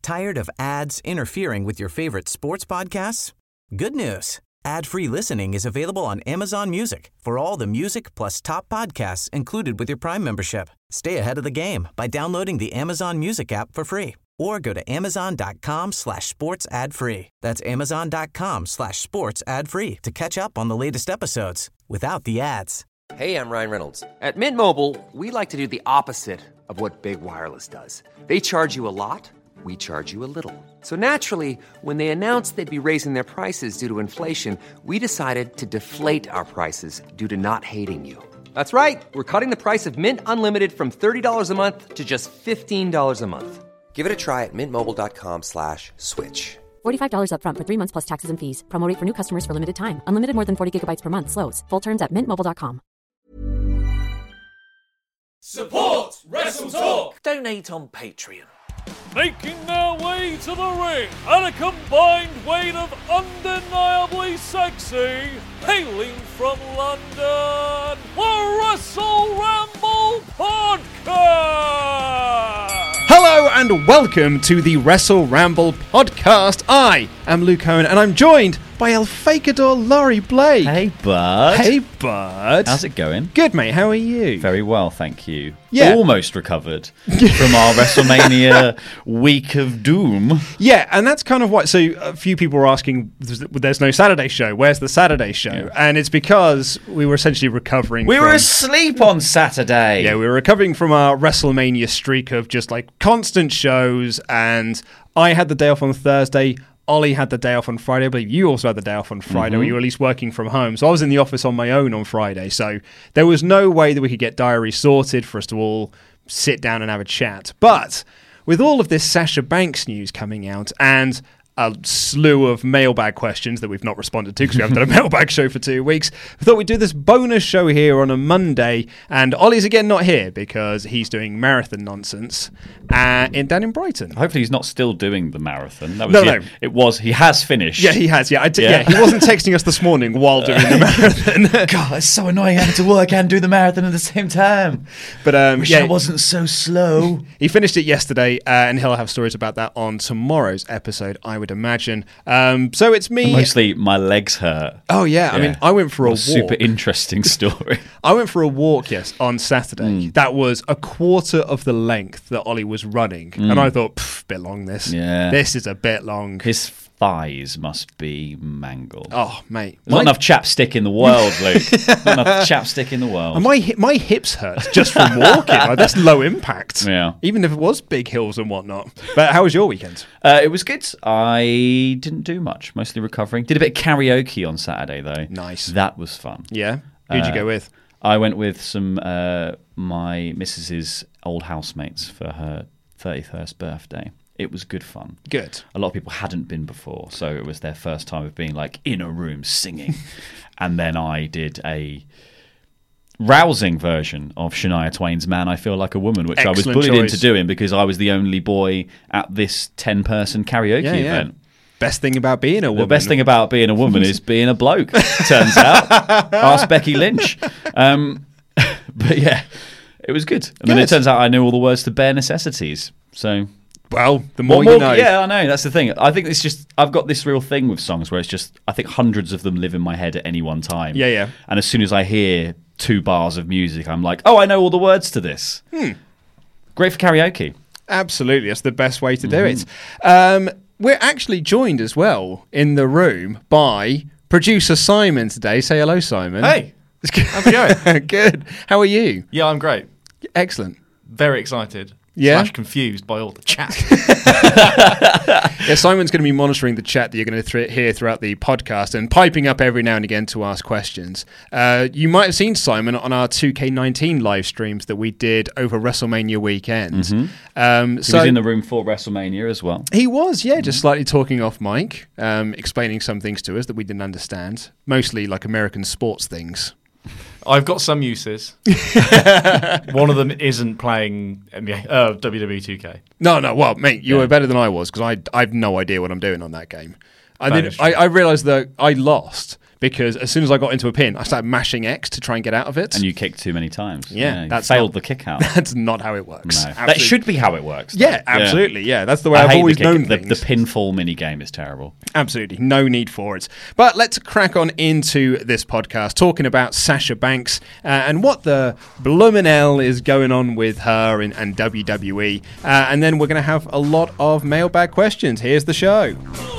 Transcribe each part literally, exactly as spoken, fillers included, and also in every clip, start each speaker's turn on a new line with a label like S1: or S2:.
S1: Tired of ads interfering with your favorite sports podcasts? Good news. Ad-free listening is available on Amazon Music for all the music plus top podcasts included with your Prime membership. Stay ahead of the game by downloading the Amazon Music app for free or go to amazon.com slash sports ad free. That's amazon.com slash sports ad free to catch up on the latest episodes without the ads.
S2: Hey, I'm Ryan Reynolds. At Mint Mobile, we like to do the opposite of what Big Wireless does. They charge you a lot. We charge you a little. So naturally, when they announced they'd be raising their prices due to inflation, we decided to deflate our prices due to not hating you. That's right. We're cutting the price of Mint Unlimited from thirty dollars a month to just fifteen dollars a month. Give it a try at mintmobile.com slash switch.
S3: forty-five dollars up front for three months plus taxes and fees. Promo rate for new customers for limited time. Unlimited more than forty gigabytes per month. Slows full terms at mint mobile dot com.
S4: Support Wrestle Talk!
S5: Donate on Patreon.
S4: Making their way to the ring at a combined weight of undeniably sexy, hailing from London, the Wrestle Ramble Podcast!
S6: Hello and welcome to the Wrestle Ramble Podcast. I am Luke Owen and I'm joined by El Fakador Laurie Blake.
S7: Hey, bud.
S6: Hey, bud.
S7: How's it going?
S6: Good, mate. How are you?
S7: Very well, thank you.
S6: Yeah.
S7: Almost recovered from our WrestleMania week of doom.
S6: Yeah, and that's kind of what... So a few people were asking, there's no Saturday show. Where's the Saturday show? Yeah. And it's because we were essentially recovering
S7: We
S6: from,
S7: were asleep on Saturday.
S6: Yeah, we were recovering from our WrestleMania streak of just like constant shows, and I had the day off on Thursday. Ollie had the day off on Friday. I believe you also had the day off on Friday, mm-hmm. or you were at least working from home. So I was in the office on my own on Friday. So there was no way that we could get diaries sorted for us to all sit down and have a chat. But with all of this Sasha Banks news coming out and a slew of mailbag questions that we've not responded to because we haven't done a mailbag show for two weeks. I thought we'd do this bonus show here on a Monday, and Ollie's again not here because he's doing marathon nonsense uh, in down in Brighton.
S7: Hopefully he's not still doing the marathon. That was
S6: no,
S7: the,
S6: no.
S7: It was, he has finished.
S6: Yeah, he has. Yeah, I d-
S7: yeah.
S6: yeah, he wasn't texting us this morning while doing the marathon.
S7: God, it's so annoying having to work and do the marathon at the same time.
S6: But um,
S7: Wish
S6: yeah,
S7: I wasn't so slow.
S6: He finished it yesterday, uh, and he'll have stories about that on tomorrow's episode, I would imagine. Um, so it's me.
S7: Mostly my legs hurt.
S6: Oh yeah, yeah. I mean, I went for a, a walk.
S7: Super interesting story.
S6: I went for a walk, yes, on Saturday. Mm. That was a quarter of the length that Ollie was running, mm. and I thought, pff, bit long. This,
S7: yeah,
S6: this is a bit long.
S7: His thighs must be mangled.
S6: Oh, mate,
S7: there's not enough chapstick in the world, Luke. Not enough chapstick in the world.
S6: And my my hips hurt just from walking. Like, that's low impact.
S7: Yeah,
S6: even if it was big hills and whatnot. But how was your weekend?
S7: Uh, it was good. I didn't do much, mostly recovering. Did a bit of karaoke on Saturday, though.
S6: Nice.
S7: That was fun.
S6: Yeah? Who'd you
S7: uh,
S6: go with?
S7: I went with some uh, my missus's old housemates for her thirty-first birthday. It was good fun.
S6: Good.
S7: A lot of people hadn't been before, so it was their first time of being like in a room singing. And then I did a rousing version of Shania Twain's Man, I Feel Like a Woman, which
S6: Excellent
S7: I was bullied
S6: choice.
S7: into doing because I was the only boy at this ten-person karaoke
S6: yeah, yeah.
S7: event.
S6: Best thing about being a woman.
S7: The best thing about being a woman is being a bloke, turns out. Ask Becky Lynch. Um, but yeah, it was good. And good. Then it turns out I knew all the words to Bare Necessities. So...
S6: Well, the more,
S7: more
S6: you know.
S7: Yeah, I know. That's the thing. I think it's just, I've got this real thing with songs where it's just, I think hundreds of them live in my head at any one time.
S6: Yeah, yeah.
S7: And as soon as I hear two bars of music, I'm like, oh, I know all the words to this.
S6: Hmm.
S7: Great for karaoke.
S6: Absolutely. That's the best way to do mm-hmm. it. Um, we're actually joined as well in the room by producer Simon today. Say hello, Simon.
S8: Hey. How's it going?
S6: Good. How are you?
S8: Yeah, I'm great.
S6: Excellent.
S8: Very excited.
S6: Yeah?
S8: Slash confused by all the chat.
S6: Yeah, Simon's going to be monitoring the chat that you're going to th- hear throughout the podcast and piping up every now and again to ask questions. Uh, you might have seen Simon on our two K nineteen live streams that we did over WrestleMania weekend.
S7: Mm-hmm.
S6: Um,
S7: he
S6: so
S7: was in the room for WrestleMania as well.
S6: He was, yeah, mm-hmm. just slightly talking off mic, um, explaining some things to us that we didn't understand, mostly like American sports things.
S8: I've got some uses. One of them isn't playing N B A, uh, W W E two K.
S6: No, no, well, mate, you
S8: yeah.
S6: were better than I was because I I've no idea what I'm doing on that game. I
S8: That
S6: did.
S8: is true.
S6: I, I realized that I lost because as soon as I got into a pin, I started mashing X to try and get out of it.
S7: And you kicked too many times.
S6: Yeah,
S7: you
S6: that's
S7: failed
S6: not-
S7: the kick out.
S6: That's not how it works.
S7: No. That
S6: Absolutely.
S7: should be how it works. though.
S6: Yeah, absolutely. Yeah, that's the way
S7: I
S6: I've
S7: hate
S6: always
S7: the, kick-
S6: known
S7: the,
S6: things.
S7: the pinfall mini game is terrible.
S6: Absolutely. No need for it. But let's crack on into this podcast talking about Sasha Banks uh, and what the bloomin' hell is going on with her and, and W W E. Uh, and then we're going to have a lot of mailbag questions. Here's the show.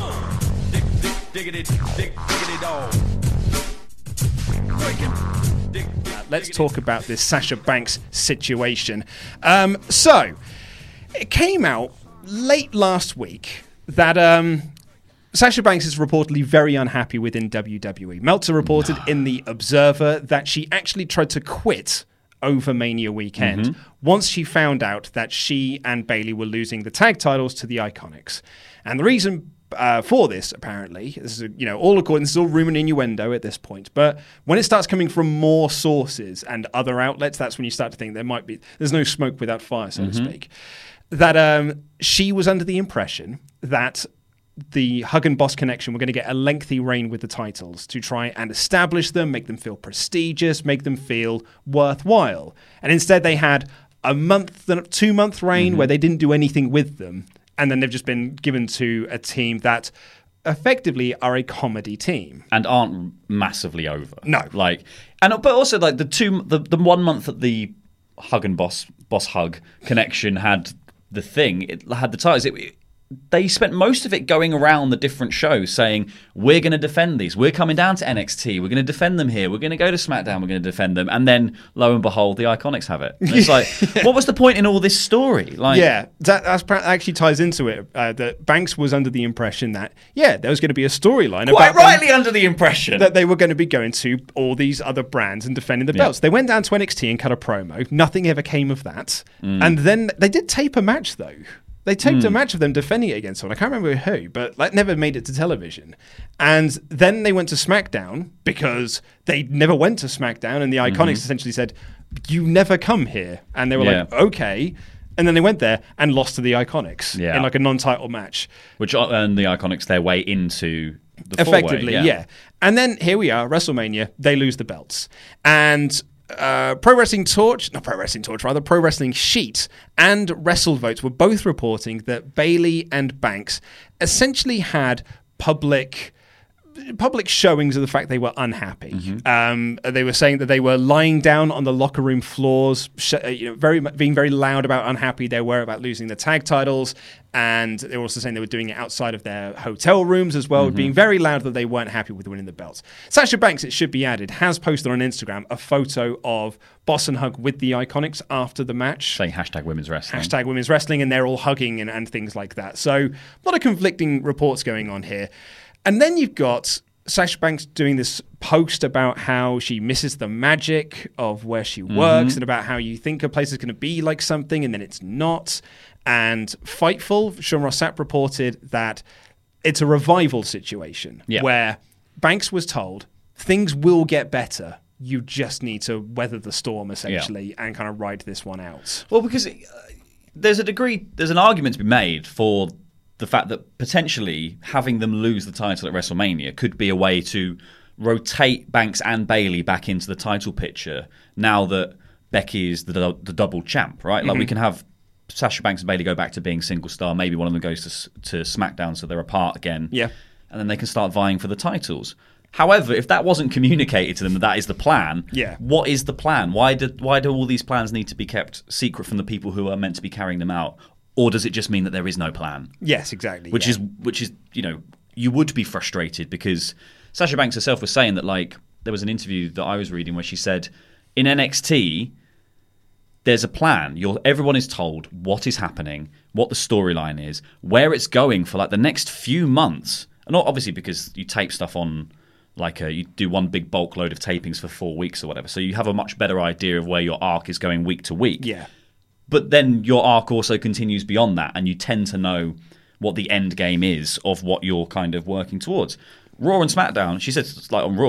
S6: Uh, let's talk about this Sasha Banks situation. Um, so, it came out late last week that um, Sasha Banks is reportedly very unhappy within W W E. Meltzer reported in The Observer that she actually tried to quit over Mania weekend
S7: Mm-hmm.
S6: once she found out that she and Bayley were losing the tag titles to the Iconics. And the reason uh, for this, apparently, this is, you know, all according, this is all rumor and innuendo at this point, but when it starts coming from more sources and other outlets, that's when you start to think there might be, there's no smoke without fire, so
S7: Mm-hmm.
S6: to speak. That um, she was under the impression that the Hug and Boss connection were going to get a lengthy reign with the titles to try and establish them, make them feel prestigious, make them feel worthwhile. And instead they had a month, two month reign where they didn't do anything with them. And then they've just been given to a team that effectively are a comedy team.
S7: And aren't massively over.
S6: No.
S7: Like, and but also like the two, the, the one month that the Hug and Boss, Boss Hug connection had the thing, it had the titles, it, it they spent most of it going around the different shows saying, we're going to defend these. We're coming down to N X T. We're going to defend them here. We're going to go to SmackDown. We're going to defend them. And then, lo and behold, the Iconics have it. And it's like, what was the point in all this story? Like,
S6: Yeah, that that's, pra- actually ties into it. Uh, that Banks was under the impression that, yeah, there was going to be a storyline
S7: quite
S6: about them-
S7: rightly under the impression.
S6: that they were going to be going to all these other brands and defending the belts. They went down to N X T and cut a promo. Nothing ever came of that.
S7: Mm.
S6: And then they did tape a match, though. They taped a match of them defending it against someone. I can't remember who, but that never made it to television. And then they went to SmackDown because they never went to SmackDown, and the Iconics
S7: Mm-hmm.
S6: essentially said, "You never come here." And they were
S7: Yeah.
S6: like, "Okay." And then they went there and lost to the Iconics
S7: Yeah.
S6: in like a non-title match.
S7: Which earned the Iconics their way into the
S6: Effectively,
S7: four-way,
S6: yeah. And then here we are, WrestleMania, they lose the belts. And uh, Pro Wrestling Torch, not Pro Wrestling Torch, rather, Pro Wrestling Sheet and WrestleVotes were both reporting that Bayley and Banks essentially had public public showings of the fact they were unhappy.
S7: Mm-hmm.
S6: Um, they were saying that they were lying down on the locker room floors, sh- uh, you know, very being very loud about unhappy they were about losing the tag titles, and they were also saying they were doing it outside of their hotel rooms as well,
S7: Mm-hmm.
S6: being very loud that they weren't happy with winning the belts. Sasha Banks, it should be added, has posted on Instagram a photo of Boss and Hug with the Iconics after the match.
S7: saying hashtag women's wrestling.
S6: Hashtag women's wrestling, and they're all hugging and, and things like that. So a lot of conflicting reports going on here. And then you've got Sasha Banks doing this post about how she misses the magic of where she works and about how you think a place is going to be like something and then it's not. And Fightful, Sean Ross Sapp reported that it's a revival situation
S7: Yeah.
S6: where Banks was told things will get better. You just need to weather the storm, essentially, and kind of ride this one out.
S7: Well, because uh, there's a degree, there's an argument to be made for the fact that potentially having them lose the title at WrestleMania could be a way to rotate Banks and Bayley back into the title picture now that Becky is the, the double champ, right? Like we can have Sasha Banks and Bayley go back to being single star. Maybe one of them goes to, to SmackDown so they're apart again.
S6: Yeah.
S7: And then they can start vying for the titles. However, if that wasn't communicated to them that that is the plan,
S6: Yeah.
S7: what is the plan? Why do, why do all these plans need to be kept secret from the people who are meant to be carrying them out? Or does it just mean that there is no plan?
S6: Yes, exactly.
S7: Which
S6: yeah.
S7: is, which is, you know, you would be frustrated because Sasha Banks herself was saying that, like, there was an interview that I was reading where she said, in N X T, there's a plan. You're, everyone is told what is happening, what the storyline is, where it's going for like the next few months. And not obviously because you tape stuff on, like a, you do one big bulk load of tapings for four weeks or whatever. So you have a much better idea of where your arc is going week to week.
S6: Yeah.
S7: But then your arc also continues beyond that, and you tend to know what the end game is of what you're kind of working towards. Raw and SmackDown, she said, like on Raw,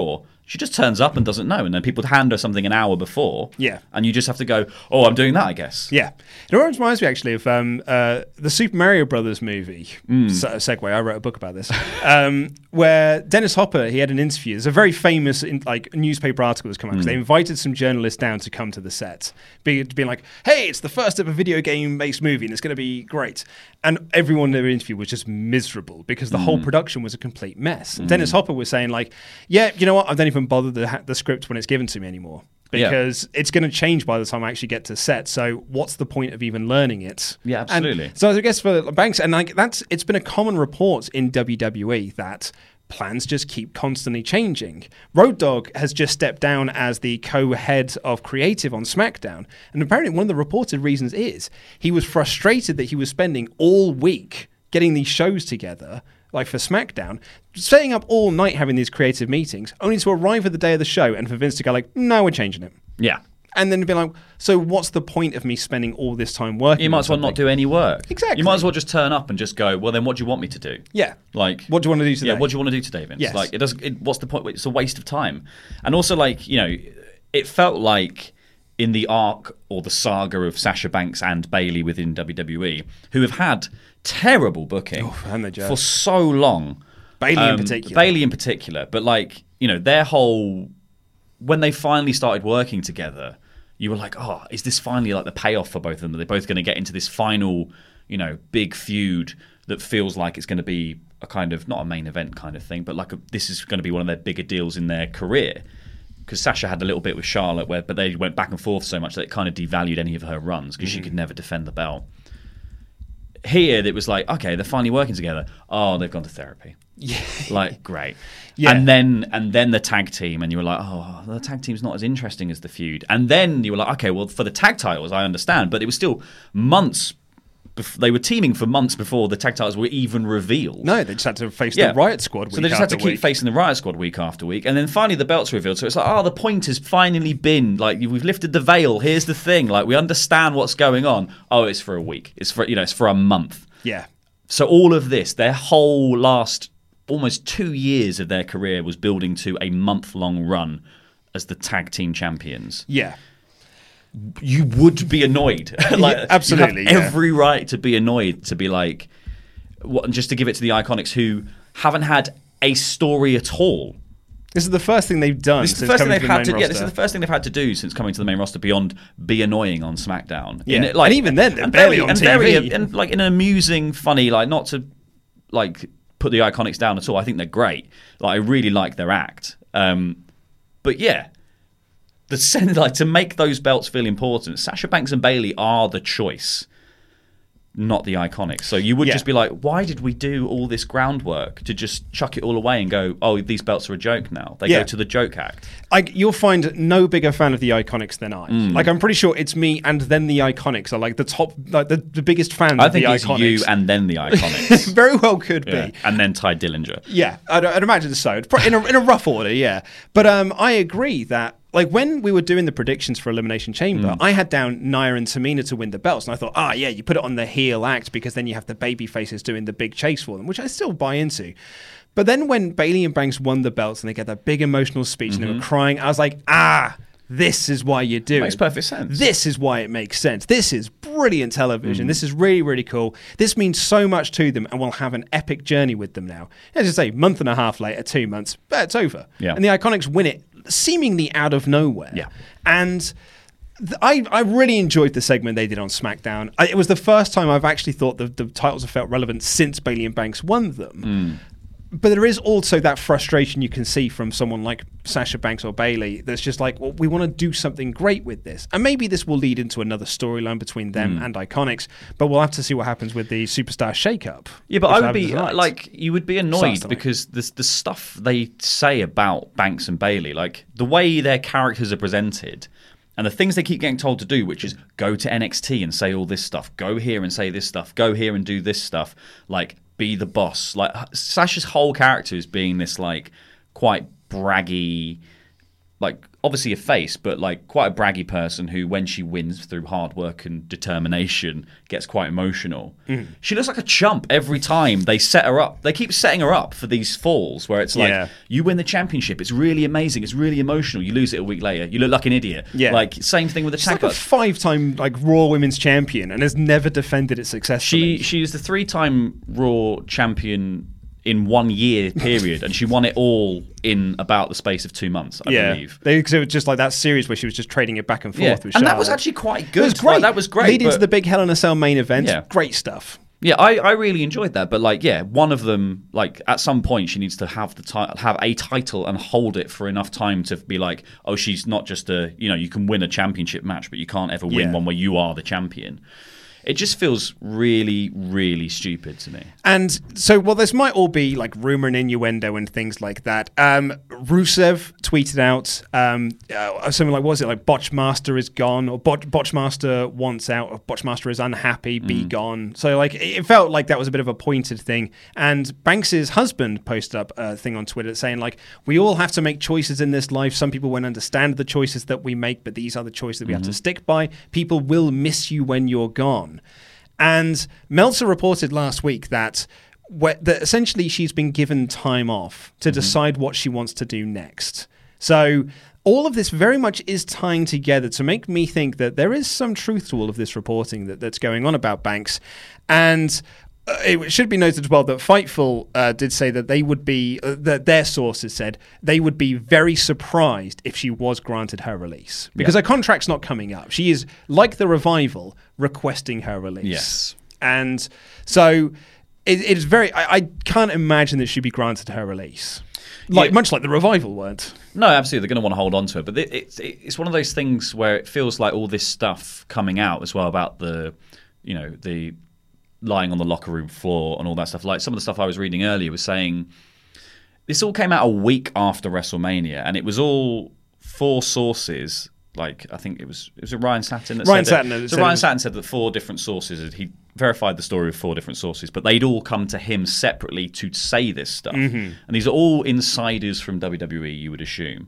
S7: She just turns up and doesn't know, and then people hand her something an hour before.
S6: Yeah.
S7: And you just have to go, oh, I'm doing that, I guess.
S6: Yeah. It always reminds me, actually, of um, uh, the Super Mario Brothers movie. Mm. Se- segue, I wrote a book about this. um, where Dennis Hopper, he had an interview. There's a very famous in, like newspaper article that's come out, because mm. they invited some journalists down to come to the set. Be, being like, hey, it's the first ever video game-based movie, and it's going to be great. And everyone in their interview was just miserable, because the mm. whole production was a complete mess. Mm. Dennis Hopper was saying, like, yeah, you know what, I don't even bother the, the script when it's given to me anymore, because yeah. it's going to change by the time I actually get to set. So what's the point of even learning it?
S7: Yeah, absolutely.
S6: And so I guess for Banks, and like that's it's been a common report in W W E that plans just keep constantly changing. Road Dogg has just stepped down as the co-head of creative on SmackDown, and apparently one of the reported reasons is he was frustrated that he was spending all week getting these shows together, like for SmackDown, staying up all night having these creative meetings, only to arrive at the day of the show and for Vince to go like, no, we're changing it.
S7: Yeah.
S6: And then be like, so what's the point of me spending all this time working?
S7: You might as well not do any work.
S6: Exactly.
S7: You might as well just turn up and just go, well, then what do you want me to do?
S6: Yeah.
S7: Like,
S6: what do you want to do today?
S7: Yeah, what do you want to do today, Vince?
S6: Yes.
S7: Like, it doesn't. It, what's the point? It's a waste of time. And also, like, you know, it felt like in the arc or the saga of Sasha Banks and Bayley within W W E, who have had terrible booking
S6: oh, and the
S7: for so long.
S6: Bayley
S7: um,
S6: in particular.
S7: Bayley in particular. But, like, you know, their whole... When they finally started working together, you were like, oh, is this finally like the payoff for both of them? Are they both going to get into this final, you know, big feud that feels like it's going to be a kind of, not a main event kind of thing, but like a, this is going to be one of their bigger deals in their career? Because Sasha had a little bit with Charlotte, where but they went back and forth so much that it kind of devalued any of her runs because mm. she could never defend the belt. Here, it was like, okay, they're finally working together. Oh, they've gone to therapy.
S6: Yeah.
S7: Like, great.
S6: Yeah.
S7: And then and then the tag team, and you were like, oh, the tag team's not as interesting as the feud. And then you were like, okay, well, for the tag titles, I understand. But it was still months. Bef- they were teaming for months before the tag titles were even revealed.
S6: No, they just had to face
S7: yeah.
S6: the Riot Squad week
S7: So they just had to
S6: after
S7: keep
S6: week.
S7: facing the Riot Squad week after week. And then finally the belt's revealed. So it's like, oh, the point has finally been, like, we've lifted the veil. Here's the thing. Like, we understand what's going on. Oh, it's for a week. It's for, you know, it's for a month.
S6: Yeah.
S7: So all of this, their whole last almost two years of their career was building to a month-long run as the tag team champions.
S6: Yeah.
S7: You would be annoyed. like,
S6: yeah, absolutely.
S7: You have
S6: yeah.
S7: every right to be annoyed, to be like, what, just to give it to the Iconics who haven't had a story at all.
S6: This is the first thing they've done.
S7: This is the
S6: since
S7: first thing
S6: coming
S7: they've
S6: to the
S7: had to.
S6: main
S7: Yeah, this is
S6: roster.
S7: the first thing they've had to do since coming to the main roster beyond be annoying on SmackDown.
S6: Yeah,
S7: In it, like,
S6: and even then, they're
S7: and
S6: barely
S7: very,
S6: on
S7: and
S6: T V.
S7: Very, and like in an amusing, funny, like not to like put the Iconics down at all. I think they're great. Like I really like their act. Um, but yeah, the sen- like to make those belts feel important. Sasha Banks and Bayley are the choice, not the Iconics. So you would
S6: Yeah.
S7: just be like, why did we do all this groundwork to just chuck it all away and go, oh, these belts are a joke now? They
S6: Yeah.
S7: go to the joke act.
S6: I, you'll find no bigger fan of the Iconics than I.
S7: Mm.
S6: Like I'm pretty sure it's me and then the Iconics are like the top, like the, the biggest fans
S7: I
S6: of the
S7: think it's
S6: Iconics.
S7: you and then the Iconics.
S6: Very well could
S7: Yeah.
S6: be.
S7: And then Ty Dillinger.
S6: Yeah, I'd, I'd imagine so. It's pro- in a, in a rough order, yeah. But um, I agree that, like, when we were doing the predictions for Elimination Chamber,
S7: Mm.
S6: I had down Nia and Tamina to win the belts. And I thought, ah, yeah, you put it on the heel act because then you have the baby faces doing the big chase for them, which I still buy into. But then when Bayley and Banks won the belts and they get that big emotional speech
S7: Mm-hmm.
S6: and they were crying, I was like, ah, this is why you do
S7: Makes
S6: it.
S7: perfect sense.
S6: This is why it makes sense. This is brilliant
S7: Mm.
S6: television. This is really, really cool. This means so much to them and we'll have an epic journey with them now. As I say, month and a half later, two months, but it's over.
S7: Yeah.
S6: And the Iconics win it seemingly out of nowhere.
S7: Yeah.
S6: And th- I, I really enjoyed the segment they did on SmackDown. I, it was the first time I've actually thought the, the titles have felt relevant since Bayley and Banks won them.
S7: Mm.
S6: But there is also that frustration you can see from someone like Sasha Banks or Bayley that's just like, well, we want to do something great with this. And maybe this will lead into another storyline between them
S7: Mm.
S6: and Iconics, but we'll have to see what happens with the Superstar shakeup.
S7: Yeah, but
S6: which
S7: I would
S6: happens
S7: be
S6: tonight.
S7: like, you would be
S6: Starts
S7: annoyed
S6: tonight.
S7: because the the stuff they say about Banks and Bayley, like the way their characters are presented, and the things they keep getting told to do, which is go to N X T and say all this stuff, go here and say this stuff, go here and do this stuff, like be the boss. Like Sasha's whole character is being this like quite braggy, like obviously a face, but like quite a braggy person who, when she wins through hard work and determination, gets quite emotional. Mm. She looks like a chump every time they set her up. They keep setting her up for these falls where it's like,
S6: Yeah.
S7: you win the championship, it's really amazing, it's really emotional. You lose it a week later, you look like an idiot.
S6: Yeah.
S7: Like same thing with the
S6: She's
S7: tag.
S6: like a five-time like Raw Women's Champion and has never defended it successfully.
S7: She she is the three-time Raw champion in one year period, and she won it all in about the space of two months, I
S6: yeah.
S7: believe.
S6: Because it was just like that series where she was just trading it back and forth
S7: Yeah.
S6: with
S7: And
S6: Charlotte.
S7: that was actually quite good.
S6: It was great.
S7: Like, that was great.
S6: Leading
S7: but-
S6: to the big Hell in a Cell main event.
S7: Yeah.
S6: Great stuff.
S7: Yeah, I, I really enjoyed that, but like, yeah, one of them, like, at some point, she needs to have the ti- have a title and hold it for enough time to be like, oh, she's not just a, you know, you can win a championship match, but you can't ever win
S6: Yeah.
S7: one where you are the champion. It just feels really, really stupid to me.
S6: And so, well, this might all be like rumor and innuendo and things like that. Um, Rusev tweeted out um, uh, something like, what was it, like Botchmaster is gone, or Botch, Botchmaster wants out, or Botchmaster is unhappy, be gone. So, like, it felt like that was a bit of a pointed thing. And Banks's husband posted up a thing on Twitter saying, like, we all have to make choices in this life. Some people won't understand the choices that we make, but these are the choices that we have to stick by. People will miss you when you're gone. And Meltzer reported last week that, where, that essentially she's been given time off to mm-hmm. decide what she wants to do next. So all of this very much is tying together to make me think that there is some truth to all of this reporting that, that's going on about Banks. And uh, it should be noted as well that Fightful uh, did say that they would be, uh, that their sources said they would be very surprised if she was granted her release. Because
S7: yeah.
S6: her contract's not coming up. She is, like the Revival, requesting her release.
S7: Yes.
S6: And so it, it is very, I, I can't imagine that she'd be granted her release. Like
S7: Yeah.
S6: Much like the Revival weren't.
S7: No, absolutely. They're going to want to hold on to it. But it, it, it's one of those things where it feels like all this stuff coming out as well about the, you know, the lying on the locker room floor and all that stuff. Like some of the stuff I was reading earlier was saying this all came out a week after WrestleMania, and it was all four sources. Like I think it was it was Ryan Satin that
S6: Ryan
S7: said
S6: Satin
S7: it.
S6: that
S7: So
S6: said
S7: Ryan
S6: it was-
S7: Satin said that four different sources. He verified the story with four different sources, but they'd all come to him separately to say this stuff. Mm-hmm. And these are all insiders from W W E, you would assume,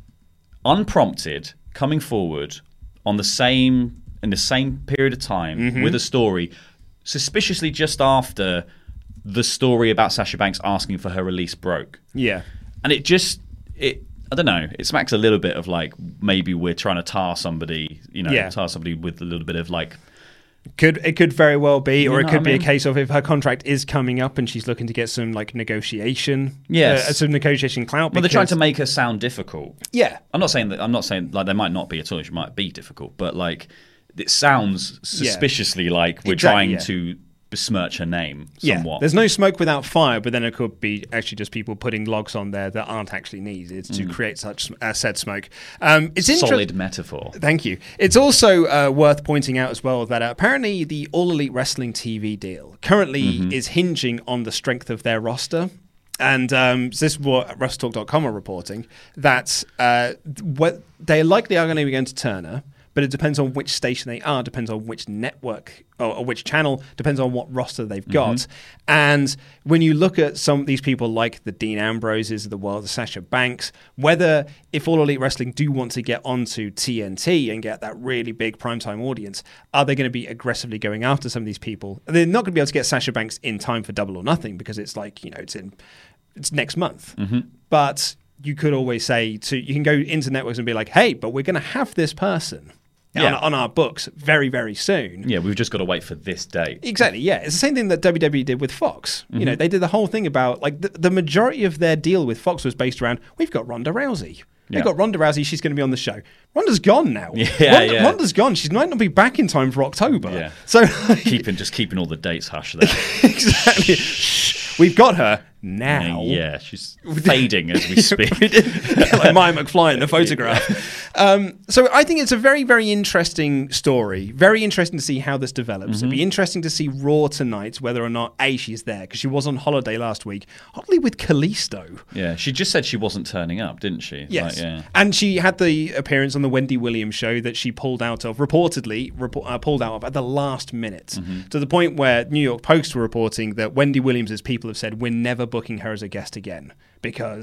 S7: unprompted, coming forward on the same in the same period of time
S6: Mm-hmm.
S7: with a story, suspiciously just after the story about Sasha Banks asking for her release broke.
S6: Yeah.
S7: And it just it I don't know, it smacks a little bit of like maybe we're trying to tar somebody, you know,
S6: Yeah.
S7: tar somebody with a little bit of like
S6: Could it could very well be, or
S7: You
S6: it
S7: know
S6: could
S7: what
S6: be
S7: I
S6: a
S7: mean?
S6: case of if her contract is coming up and she's looking to get some like negotiation,
S7: Yes.
S6: uh, some negotiation clout.
S7: well, they're trying
S6: because-
S7: to make her sound difficult.
S6: yeah,
S7: I'm not saying that I'm not saying like there might not be at all, she might be difficult, but like it sounds suspiciously like we're
S6: Exactly,
S7: trying
S6: yeah.
S7: to besmirch her name
S6: yeah.
S7: somewhat.
S6: There's no smoke without fire, but then it could be actually just people putting logs on there that aren't actually needed to create such uh, said smoke. Um, it's
S7: solid
S6: interesting.
S7: metaphor.
S6: Thank you. It's also uh, worth pointing out as well that uh, apparently the All Elite Wrestling T V deal currently
S7: Mm-hmm.
S6: is hinging on the strength of their roster. And um, so this is what WrestleTalk dot com are reporting, that uh, what they likely are going to be going to Turner, but it depends on which station they are, depends on which network or, or which channel, depends on what roster they've got.
S7: Mm-hmm.
S6: And when you look at some of these people like the Dean Ambroses of the world, the Sasha Banks, whether if All Elite Wrestling do want to get onto T N T and get that really big primetime audience, are they going to be aggressively going after some of these people? They're not going to be able to get Sasha Banks in time for Double or Nothing because it's like, you know, it's in it's next month.
S7: Mm-hmm.
S6: But you could always say to you can go into networks and be like, hey, but we're going to have this person
S7: Yeah.
S6: on, on our books very, very soon.
S7: Yeah, we've just got to wait for this date.
S6: Exactly, yeah. It's the same thing that W W E did with Fox.
S7: Mm-hmm.
S6: You know, they did the whole thing about, like, the, the majority of their deal with Fox was based around, we've got Ronda Rousey. They've
S7: Yeah.
S6: got Ronda Rousey, she's going to be on the show. Ronda's gone now.
S7: Yeah,
S6: Ronda,
S7: yeah.
S6: Ronda's gone. She might not be back in time for October.
S7: Yeah.
S6: So,
S7: Keeping just keeping all the dates hush there.
S6: exactly. Shh, we've got her now.
S7: Yeah, she's fading as we speak.
S6: Like Maya McFly in the photograph. Um, so I think it's a very, very interesting story. Very interesting to see how this develops.
S7: Mm-hmm.
S6: It'd be interesting to see Raw tonight, whether or not A, she's there, because she was on holiday last week, oddly with Kalisto.
S7: Yeah, she just said she wasn't turning up, didn't she?
S6: Yes.
S7: Like, yeah.
S6: And she had the appearance on the Wendy Williams show that she pulled out of, reportedly repo- uh, pulled out of at the last minute,
S7: Mm-hmm.
S6: to the point where New York Post were reporting that Wendy Williams' people have said, we're never booking her as a guest again because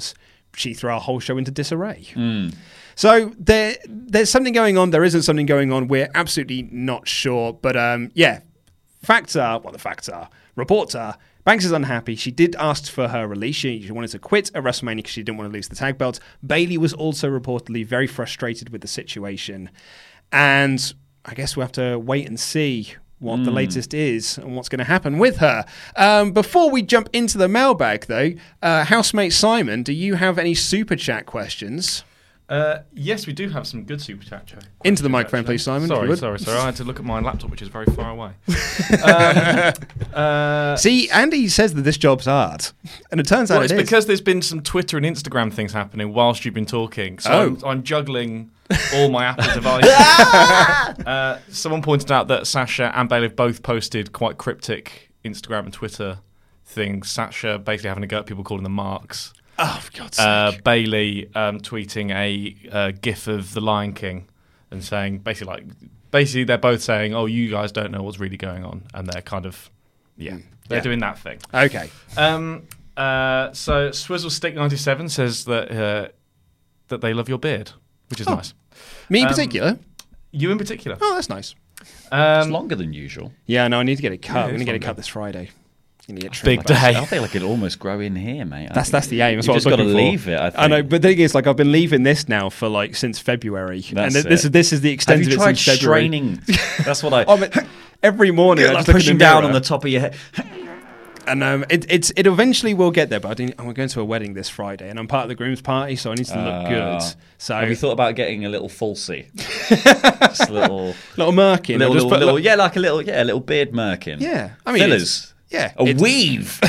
S6: she threw our whole show into disarray.
S7: Mm.
S6: So there, there's something going on. There isn't something going on. We're absolutely not sure. But um, yeah, facts are what the facts are. Reports are Banks is unhappy. She did ask for her release. She, she wanted to quit at WrestleMania because she didn't want to lose the tag belts. Bayley was also reportedly very frustrated with the situation. And I guess we'll have to wait and see what mm. the latest is and what's going to happen with her. Um, before we jump into the mailbag, though, uh, housemate Simon, do you have any super chat questions?
S8: Uh, yes, we do have some good super chat. Questions,
S6: into the microphone,
S8: actually.
S6: please, Simon.
S8: Sorry, sorry, sorry. I had to look at my laptop, which is very far away. um, uh,
S6: See, Andy says that this job's hard, and it turns
S8: well,
S6: out
S8: it's
S6: it is.
S8: because there's been some Twitter and Instagram things happening whilst you've been talking. So
S6: Oh.
S8: I'm, I'm juggling all my Apple devices. uh, someone pointed out that Sasha and Bayley have both posted quite cryptic Instagram and Twitter things. Sasha basically having a go at people calling them marks.
S6: Oh, for God's sake.
S8: Uh, Bayley um, tweeting a uh, GIF of the Lion King and saying basically like basically they're both saying, "Oh, you guys don't know what's really going on," and they're kind of yeah they're
S6: Yeah.
S8: doing that thing.
S6: Okay.
S8: Um, uh, so Swizzle Stick ninety-seven says that uh, that they love your beard, which is
S6: Oh.
S8: nice.
S6: Me in
S8: Um,
S6: particular?
S8: You in particular.
S6: Oh, that's nice.
S7: It's
S8: Um,
S7: longer than usual.
S6: Yeah, no, I need to get it cut.
S8: Yeah,
S6: I'm going to
S8: it's
S6: get it
S8: longer.
S6: cut this Friday. Gonna get
S8: Big
S6: trimmed.
S8: day.
S7: I feel like it'll almost grow in here, mate. I
S6: That's
S7: think
S6: that's the aim. That's
S7: You've
S6: what I was
S7: just got to
S6: looking for.
S7: leave it. I, think.
S6: I know, but the thing is, like, I've been leaving this now for like since February,
S7: That's
S6: and th- this
S7: it.
S6: is this is the extent
S7: Have
S6: of
S7: you
S6: it
S7: tried
S6: since February.
S7: straining? That's what I.
S6: Oh, but every morning, I
S7: like
S6: just look in
S7: pushing
S6: the
S7: down
S6: mirror,
S7: on the top of your head.
S6: and um, it, it's it eventually will get there. But I didn't, I'm going to a wedding this Friday, and I'm part of the groom's party, so I need to look
S7: Ah.
S6: good. So
S7: Have you thought about getting a little falsie? Just a little,
S6: little merkin,
S7: little,
S6: I'll just
S7: little,
S6: put
S7: little,
S6: li-
S7: yeah, like a little, yeah, a little beard merkin.
S6: Yeah, I mean,
S7: fillers.
S6: yeah,
S7: a
S6: it's-
S7: weave.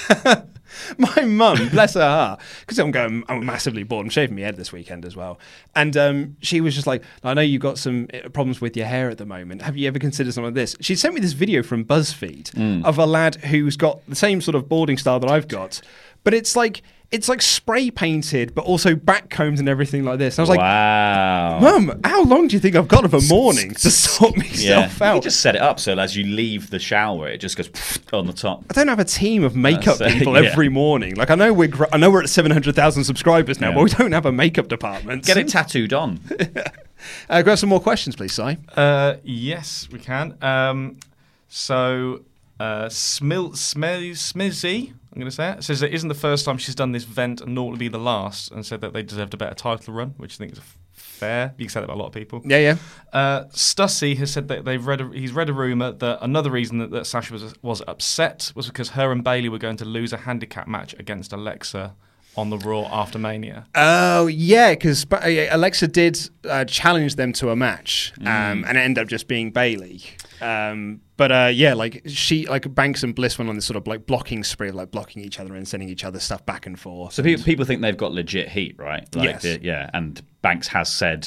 S6: My mum, bless her heart, because I'm going, I'm massively bored. I'm shaving my head this weekend as well, and um, she was just like, "I know you've got some uh, problems with your hair at the moment. Have you ever considered some of this?" She sent me this video from BuzzFeed
S7: Mm.
S6: of a lad who's got the same sort of balding style that I've got, but it's like it's like spray painted, but also back combed and everything like this. And I was like,
S7: wow.
S6: "Mum, how long do you think I've got of a morning to sort
S7: Yeah,
S6: myself
S7: you
S6: out?"
S7: can just set it up so as you leave the shower, it just goes on the top.
S6: I don't have a team of makeup
S7: That's it,
S6: people
S7: yeah.
S6: every morning. Like I know we're gr- I know we're at seven hundred thousand subscribers now,
S7: Yeah.
S6: but we don't have a makeup department.
S7: Get it tattooed on.
S6: Uh, grab some more questions, please, Si.
S8: Uh, yes, we can. Um, so, uh, Smil- Smil- Smizzy, I'm going to say it, says it isn't the first time she's done this vent and nor will it be the last, and said that they deserved a better title run, which I think is f- fair. You can say that about a lot of people.
S6: Yeah, yeah.
S8: Uh, Stussy has said that they've read a, he's read a rumor that another reason that, that Sasha was was upset was because her and Bayley were going to lose a handicap match against Alexa on the Raw after Mania.
S6: Oh, yeah, because Alexa did uh, challenge them to a match, um, and it ended up just being Bayley. Um, but uh, yeah, like she, like Banks and Bliss went on this sort of like blocking spree, of, like blocking each other and sending each other stuff back and forth.
S7: So people, people think they've got legit heat, right? Like
S6: Yes.
S7: the- yeah, and Banks has said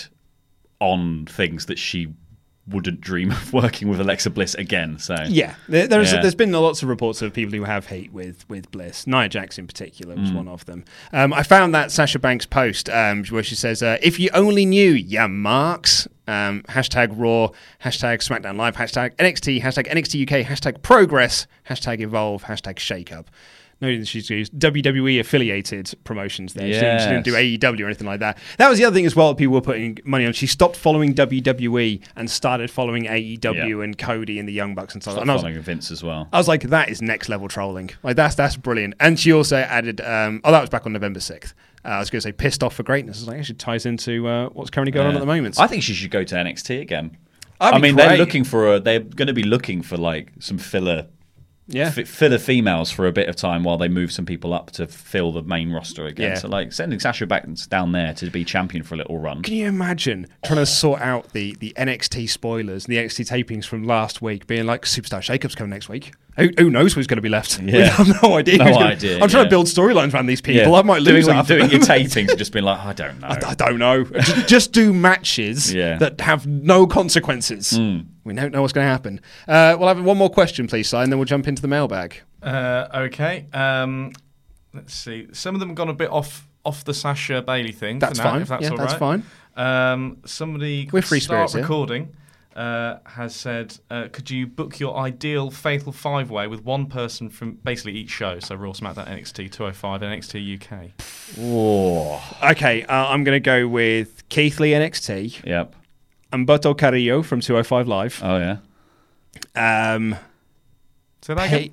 S7: on things that she wouldn't dream of working with Alexa Bliss again. So
S6: Yeah, there, there's
S7: Yeah.
S6: there's been lots of reports of people who have hate with with Bliss. Nia Jax in particular was one of them. Um, I found that Sasha Banks post um, where she says, uh, "If you only knew, yeah, marks." Um, hashtag Raw, hashtag SmackDown Live, hashtag N X T, hashtag N X T U K, hashtag Progress, hashtag Evolve, hashtag Shake Up. Noting that she's used W W E affiliated promotions there. She, didn't, she didn't do
S7: Yes.
S6: A E W or anything like that. That was the other thing as well people were putting money on. She stopped following W W E and started following A E W
S7: Yeah.
S6: and Cody and the Young Bucks and stuff.
S7: stop
S6: And I was,
S7: following Vince as well.
S6: I was like, that is next level trolling. Like that's that's brilliant. And she also added, um, oh, that was back on November sixth. Uh, I was going to say pissed off for greatness. It's like actually ties into uh, what's currently going on
S7: Yeah.
S6: at the moment.
S7: I think she should go to N X T again.
S6: That'd
S7: I
S6: be
S7: mean, they're
S6: great.
S7: looking for a. They're going to be looking for like some filler,
S6: yeah.
S7: f- filler females for a bit of time while they move some people up to fill the main roster again.
S6: Yeah.
S7: So like sending Sasha back down there to be champion for a little run.
S6: Can you imagine trying to sort out the, the N X T spoilers and the N X T tapings from last week, being like Superstar Shake-Up's coming next week? Who, who knows who's going to be left? We
S7: Yeah.
S6: have no idea.
S7: No
S6: who's gonna-
S7: idea,
S6: I'm trying
S7: yeah.
S6: to build storylines around these people.
S7: Yeah.
S6: I might
S7: doing,
S6: lose half
S7: doing
S6: of
S7: your
S6: them.
S7: tapings and just being like, I don't know.
S6: I, I don't know. just, just do matches
S7: Yeah.
S6: that have no consequences. We don't know what's going to happen. Uh, we'll have one more question, please, Si, and then we'll jump into the mailbag.
S8: Uh, okay. Um, let's see. Some of them have gone a bit off off the Sasha Bayley thing.
S6: That's
S8: for now,
S6: fine.
S8: If that's
S6: Yeah,
S8: all
S6: that's
S8: right.
S6: fine.
S8: Um, somebody
S6: We're free
S8: start
S6: spirits here.
S8: recording. uh, has said, uh, could you book your ideal Fatal Five-Way with one person from basically each show? So Raw, SmackDown, N X T two oh five, and N X T U K.
S7: Whoa.
S6: Okay, uh, I'm going to go with Keith Lee N X T.
S7: Yep.
S6: Humberto Carrillo from two oh five Live.
S7: Oh, yeah.
S6: Um...
S8: So that again?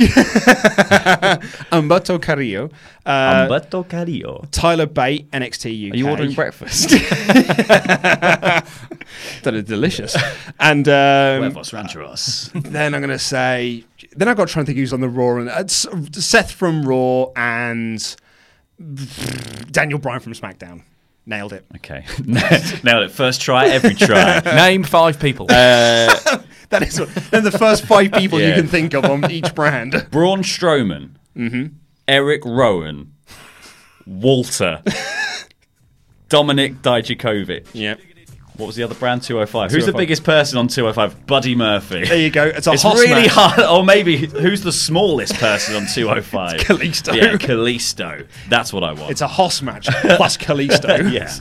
S6: Humberto Carrillo. Uh,
S7: Humberto Carrillo.
S6: Tyler Bate, N X T U K.
S7: Are you ordering breakfast?
S6: That is delicious. And um,
S7: Huevos rancheros.
S6: then I'm going to say... Then I've got to try and think who's on the Raw. And uh, Seth from Raw and Daniel Bryan from SmackDown. Nailed it.
S7: Okay. Nailed it. First try, every try.
S8: Name five people.
S7: Uh,
S6: That is what, then the first five people
S7: Yeah.
S6: you can think of on each brand.
S7: Braun Strowman. Mm-hmm. Eric Rowan. Walter. Dominic Dijakovic.
S6: Yeah.
S7: What was the other brand? two oh five. Who's the
S6: two oh five.
S7: biggest person on two oh five? Buddy Murphy.
S6: There you go. It's a
S7: It's
S6: hot
S7: really
S6: smash.
S7: hard. Or maybe who's the smallest person on two oh five?
S6: It's Kalisto.
S7: Yeah, Kalisto. That's what I want.
S6: It's a Hoss match plus Kalisto.
S7: yeah.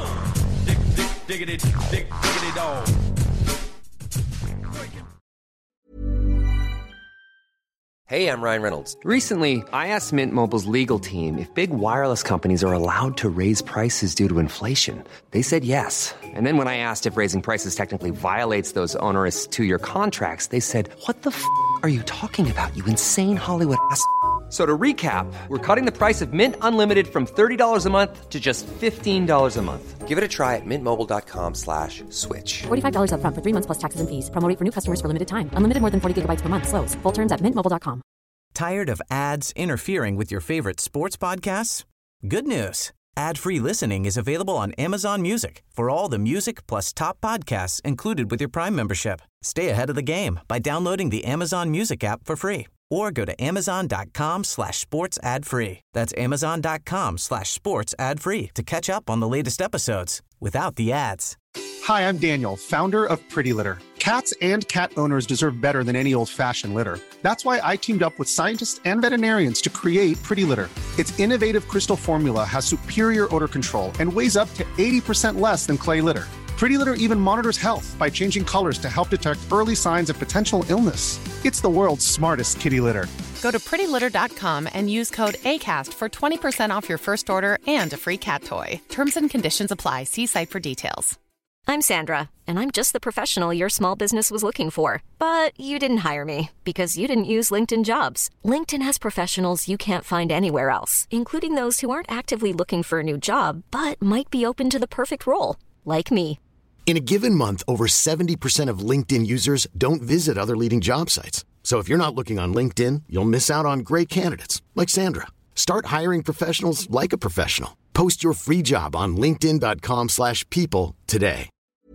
S2: Hey, I'm Ryan Reynolds. Recently, I asked Mint Mobile's legal team if big wireless companies are allowed to raise prices due to inflation. They said yes. And then when I asked if raising prices technically violates those onerous two-year contracts, they said, "What the f*** are you talking about, you insane Hollywood ass f- So to recap, we're cutting the price of Mint Unlimited from thirty dollars a month to just fifteen dollars a month. Give it a try at mintmobile.com slash switch.
S3: forty-five dollars up front for three months plus taxes and fees. Promo rate for new customers for limited time. Unlimited more than forty gigabytes per month. Slows full terms at mint mobile dot com.
S1: Tired of ads interfering with your favorite sports podcasts? Good news. Ad-free listening is available on Amazon Music for all the music plus top podcasts included with your Prime membership. Stay ahead of the game by downloading the Amazon Music app for free or go to amazon.com slash sports ad free. That's amazon.com slash sports ad free to catch up on the latest episodes without the ads.
S5: Hi, I'm Daniel, founder of Pretty Litter. Cats and cat owners deserve better than any old-fashioned litter. That's why I teamed up with scientists and veterinarians to create Pretty Litter. Its innovative crystal formula has superior odor control and weighs up to eighty percent less than clay litter. Pretty Litter even monitors health by changing colors to help detect early signs of potential illness. It's the world's smartest kitty litter.
S9: Go to pretty litter dot com and use code ACAST for twenty percent off your first order and a free cat toy. Terms and conditions apply. See site for details.
S10: I'm Sandra, and I'm just the professional your small business was looking for. But you didn't hire me because you didn't use LinkedIn Jobs. LinkedIn has professionals you can't find anywhere else, including those who aren't actively looking for a new job, but might be open to the perfect role, like me.
S11: In a given month, over seventy percent of LinkedIn users don't visit other leading job sites. So if you're not looking on LinkedIn, you'll miss out on great candidates like Sandra. Start hiring professionals like a professional. Post your free job on linkedin.com slash people today.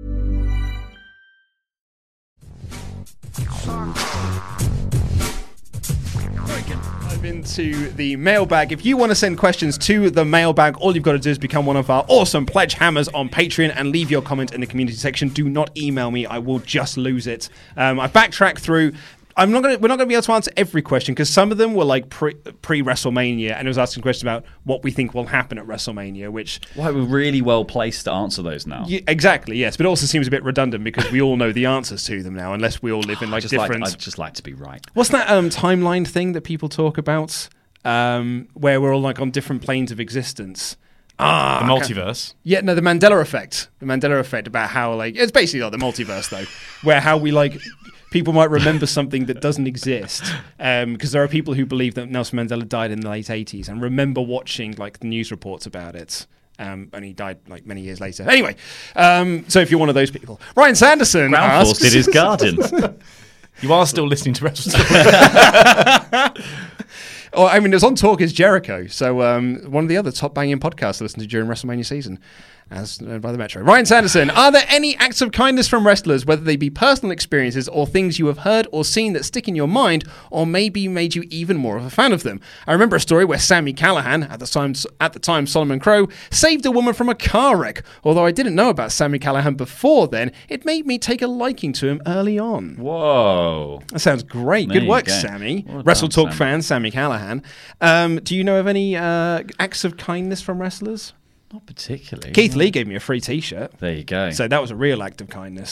S6: Dive into the mailbag. If you want to send questions to the mailbag, all you've got to do is become one of our awesome pledge hammers on Patreon and leave your comment in the community section. Do not email me; I will just lose it. Um, I backtracked through. I'm not gonna. We're not gonna be able to answer every question because some of them were like pre pre WrestleMania, and it was asking questions about what we think will happen at WrestleMania. Which
S7: Why we're really well placed to answer those now.
S6: yeah, exactly yes, but it also seems a bit redundant because we all know the answers to them now, unless we all live in like
S7: I just
S6: different.
S7: Like, I'd just like to be right.
S6: What's that um, timeline thing that people talk about, um, where we're all like on different planes of existence? Ah,
S8: The
S6: I can't-
S8: multiverse.
S6: Yeah, no, the Mandela effect. The Mandela effect about how like it's basically like the multiverse though, where how we like people might remember something that doesn't exist because um, there are people who believe that Nelson Mandela died in the late eighties and remember watching like the news reports about it. Um, and he died like many years later. Anyway, um, so if you're one of those people, Ryan Sanderson
S7: Ground
S6: asks,
S7: Force did his garden.
S8: You are still listening to WrestleTalk.
S6: Oh, I mean, it was on Talk is Jericho, so um, one of the other top banging podcasts to listen to during WrestleMania season, as known by the Metro. Ryan Sanderson, are there any acts of kindness from wrestlers, whether they be personal experiences or things you have heard or seen that stick in your mind, or maybe made you even more of a fan of them? I remember a story where Sami Callihan, at the time, at the time Solomon Crowe, saved a woman from a car wreck. Although I didn't know about Sami Callihan before then, it made me take a liking to him early on.
S7: Whoa.
S6: That sounds great.
S7: There
S6: Good
S7: you
S6: work,
S7: go.
S6: Sammy.
S7: Well done,
S6: Wrestle Talk
S7: Sammy.
S6: fan, Sami Callihan. Um, do you know of any uh, acts of kindness from wrestlers?
S7: Not particularly.
S6: Keith Lee gave me a free T-shirt.
S7: There you go.
S6: So that was a real act of kindness.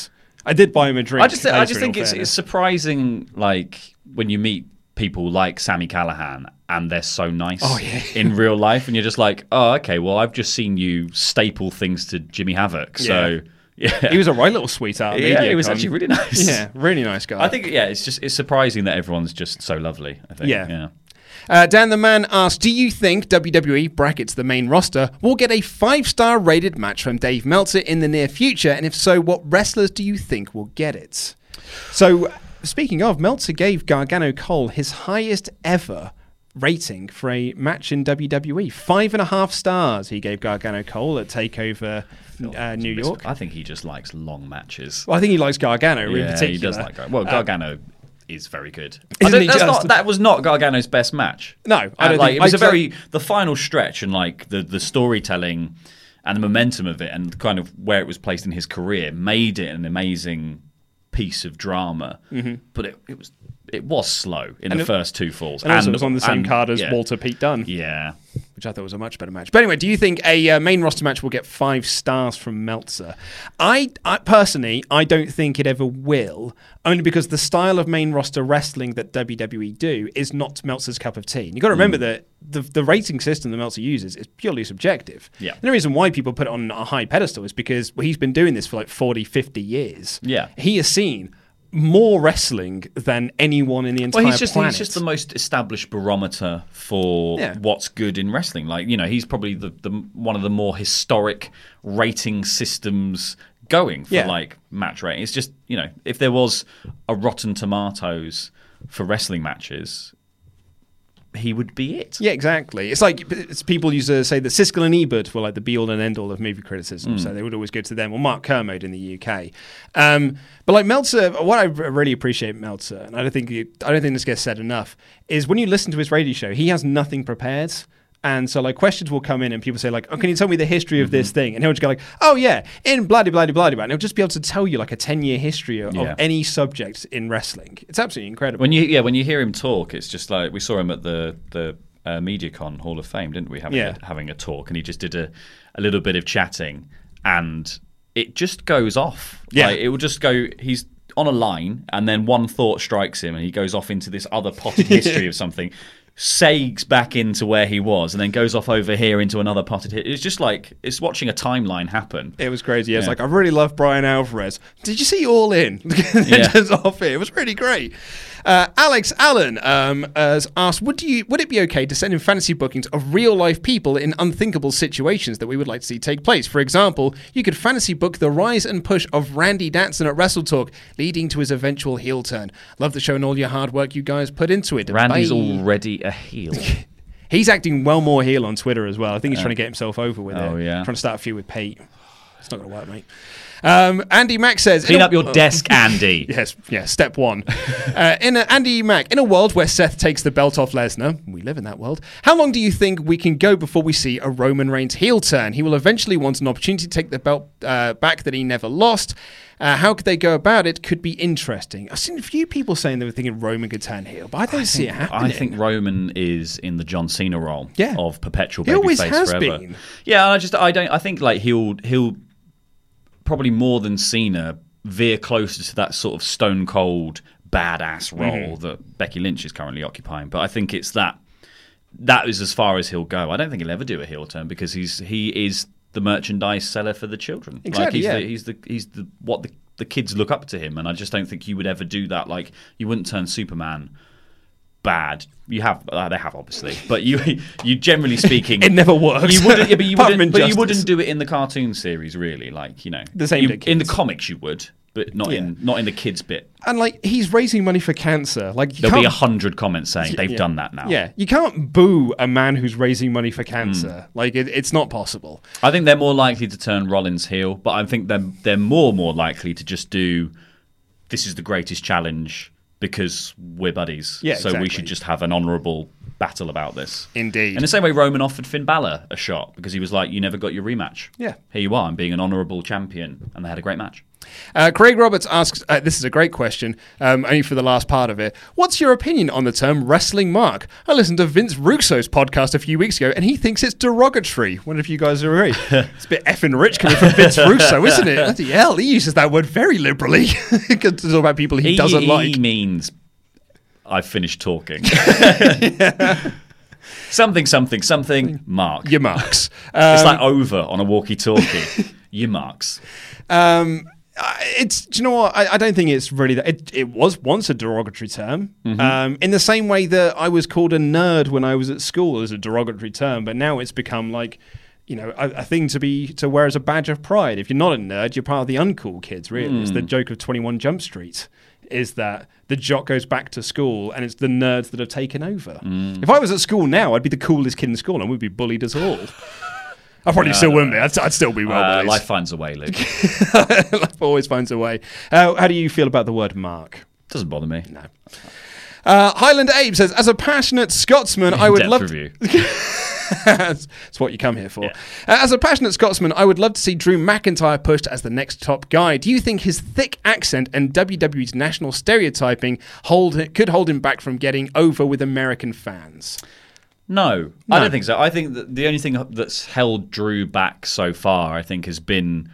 S6: I did buy him a drink.
S7: I just, I just
S6: in
S7: think
S6: all
S7: it's,
S6: fairness.
S7: it's surprising, like when you meet people like Sami Callihan and they're so nice
S6: Oh, yeah.
S7: in real life, and you're just like, oh, okay, well, I've just seen you staple things to Jimmy Havoc, so yeah,
S6: He was a right little sweetheart. at
S7: yeah, he was
S6: MediaCon.
S7: actually really nice.
S6: Yeah, really nice guy.
S7: I think, yeah, it's just it's surprising that everyone's just so lovely. I think,
S6: Yeah.
S7: yeah.
S6: Uh, Dan the Man asked, do you think W W E, brackets the main roster, will get a five-star rated match from Dave Meltzer in the near future? And if so, what wrestlers do you think will get it? So, speaking of, Meltzer gave Gargano Cole his highest ever rating for a match in W W E. Five and a half stars he gave Gargano Cole at TakeOver uh, New York.
S7: I think he just likes long matches.
S6: Well, I think he likes Gargano in
S7: yeah,
S6: particular.
S7: he does like Gargano. Well, Gargano uh, is very good.
S6: Isn't
S7: I
S6: he
S7: that's
S6: just-
S7: not, that was not Gargano's best match.
S6: No, I
S7: Uh,
S6: don't
S7: like,
S6: think-
S7: it was
S6: I-
S7: a very the final stretch and like the the storytelling and the momentum of it and kind of where it was placed in his career made it an amazing piece of drama. Mm-hmm. But it, it was it was slow in
S6: And
S7: the
S6: it-
S7: first two falls.
S6: And also it was on the same
S7: and-
S6: card as
S7: yeah.
S6: Walter Pete Dunne.
S7: Yeah.
S6: Which I thought was a much better match. But anyway, do you think a uh, main roster match will get five stars from Meltzer? I, I personally, I don't think it ever will, only because the style of main roster wrestling that W W E do is not Meltzer's cup of tea. And you've got to remember mm. that the, the rating system that Meltzer uses is purely subjective.
S7: Yeah.
S6: And the reason why people put it on a high pedestal is because well, he's been doing this for like forty, fifty years.
S7: Yeah.
S6: He has seen more wrestling than anyone in the entire
S7: well, he's just
S6: planet.
S7: he's just the most established barometer for
S6: Yeah.
S7: what's good in wrestling. Like you know, he's probably the, the one of the more historic rating systems going for
S6: Yeah.
S7: like match rating. It's just you know, if there was a Rotten Tomatoes for wrestling matches, he would be it.
S6: Yeah, exactly. It's like it's people used to say that Siskel and Ebert were like the be-all and end-all of movie criticism,
S7: Mm.
S6: so they would always go to them, or Mark Kermode in the U K. Um, but like Meltzer, what I really appreciate Meltzer, and I don't think you, I don't think this gets said enough, is when you listen to his radio show, he has nothing prepared. And so, like, questions will come in and people say, like, oh, can you tell me the history of this thing? And he'll just go like, oh, yeah, in bloody, bloody, bloody, and he'll just be able to tell you, like, a ten-year history of,
S7: Yeah.
S6: of any subject in wrestling. It's absolutely incredible.
S7: When you yeah, when you hear him talk, it's just like we saw him at the the uh, MediaCon Hall of Fame, didn't we? Having
S6: Yeah.
S7: a, having a talk, and he just did a, a little bit of chatting, and it just goes off.
S6: Yeah.
S7: Like, it will just go. He's on a line, and then one thought strikes him, and he goes off into this other potted history of something. Sags back into where he was and then goes off over here into another potted hit. It's just like it's watching a timeline happen.
S6: It was crazy. Yeah. It's
S7: Yeah.
S6: like, I really love Brian Alvarez. Did you see All In?
S7: Yeah.
S6: Just off it. It was really great. Uh, Alex Allen um, has asked, would you would it be okay to send in fantasy bookings of real life people in unthinkable situations that we would like to see take place? For example, you could fantasy book the rise and push of Randy Datson at Wrestle Talk, leading to his eventual heel turn. Love the show and all your hard work you guys put into it.
S7: Randy's
S6: Bye.
S7: already a heel.
S6: He's acting well more heel on Twitter as well. I think he's trying to get himself over with
S7: oh,
S6: it.
S7: yeah.
S6: Trying to start a feud with Pete. It's not going to work, mate. Um, Andy Mack says...
S7: Clean
S6: in a-
S7: up your desk, Andy.
S6: Yes, yeah, step one. uh, in a, Andy Mack, in a world where Seth takes the belt off Lesnar, we live in that world, how long do you think we can go before we see a Roman Reigns heel turn? He will eventually want an opportunity to take the belt uh, back that he never lost. Uh, how could they go about it? Could be interesting. I've seen a few people saying they were thinking Roman could turn heel, but I don't
S7: I
S6: see
S7: think,
S6: it happening.
S7: I think Roman is in the John Cena role
S6: Yeah.
S7: of perpetual
S6: He always
S7: babyface
S6: has
S7: forever.
S6: been.
S7: Yeah, I just I don't I think like he'll he'll probably more than Cena veer closer to that sort of stone cold badass role
S6: Mm-hmm.
S7: that Becky Lynch is currently occupying. But I think it's that that is as far as he'll go. I don't think he'll ever do a heel turn because he's he is the merchandise seller for the children.
S6: Exactly,
S7: like he's
S6: yeah.
S7: the, he's the he's the what the the kids look up to him, and I just don't think you would ever do that. Like you wouldn't turn Superman bad. You have uh, they have obviously, but you you generally speaking,
S6: It never works.
S7: You wouldn't, yeah, but you
S6: Apart from
S7: wouldn't, but you
S6: Injustice.
S7: wouldn't do it in the cartoon series, really. Like you know,
S6: The same
S7: you,
S6: bit
S7: in the
S6: kids.
S7: comics you would, but not
S6: Yeah.
S7: in not in the kids bit.
S6: And like he's raising money for cancer. Like you
S7: There'll be a
S6: can't-
S7: hundred comments saying they've
S6: Yeah.
S7: done that now.
S6: Yeah, you can't boo a man who's raising money for cancer. Like it, it's not possible.
S7: I think they're more likely to turn Rollins heel, but I think they're they're more more likely to just do this is the greatest challenge because we're buddies.
S6: Yeah,
S7: so we
S6: exactly.
S7: should just have an honourable battle about this.
S6: Indeed.
S7: In the same way Roman offered Finn Balor a shot because he was like, you never got your rematch.
S6: Yeah.
S7: Here you are, I'm being an honourable champion. And they had a great match.
S6: Uh, Craig Roberts asks, uh, this is a great question, um, only for the last part of it. What's your opinion on the term wrestling mark? I listened to Vince Russo's podcast a few weeks ago, and he thinks it's derogatory. Wonder if you guys agree. It's a bit effing rich coming from Vince Russo, isn't it? Bloody hell, he uses that word very liberally to talk about people he,
S7: he
S6: doesn't
S7: he
S6: like.
S7: He means, I've finished talking. Something, something, something, mark.
S6: Your marks.
S7: Um, it's like
S6: Um,
S7: over on a walkie-talkie. Your marks.
S6: Um, it's do you know what? I, I don't think it's really that. It, it was once a derogatory term.
S7: Mm-hmm.
S6: Um, in the same way that I was called a nerd when I was at school as a derogatory term, but now it's become like, you know, a, a thing to be to wear as a badge of pride. If you're not a nerd, you're part of the uncool kids. Really, mm. It's the joke of twenty-one Jump Street. Is that the jock goes back to school and it's the nerds that have taken over. Mm. If I was at school now, I'd be the coolest kid in school and we'd be bullied us all. I probably
S7: No,
S6: still
S7: no,
S6: wouldn't
S7: no.
S6: be. I'd, I'd still be well
S7: Uh,
S6: bullied.
S7: life finds a way, Luke.
S6: Life always finds a way. Uh, how do you feel about the word mark?
S7: Doesn't bother me.
S6: No. Uh, Highland Abe says, as a passionate Scotsman, I would
S7: In-depth
S6: love
S7: review.
S6: That's what you come here for. Yeah. Uh, as a passionate Scotsman, I would love to see Drew McIntyre pushed as the next top guy. Do you think his thick accent and W W E's national stereotyping hold could hold him back from getting over with American fans?
S7: No,
S6: No.
S7: I don't think so. I think that the only thing that's held Drew back so far, I think, has been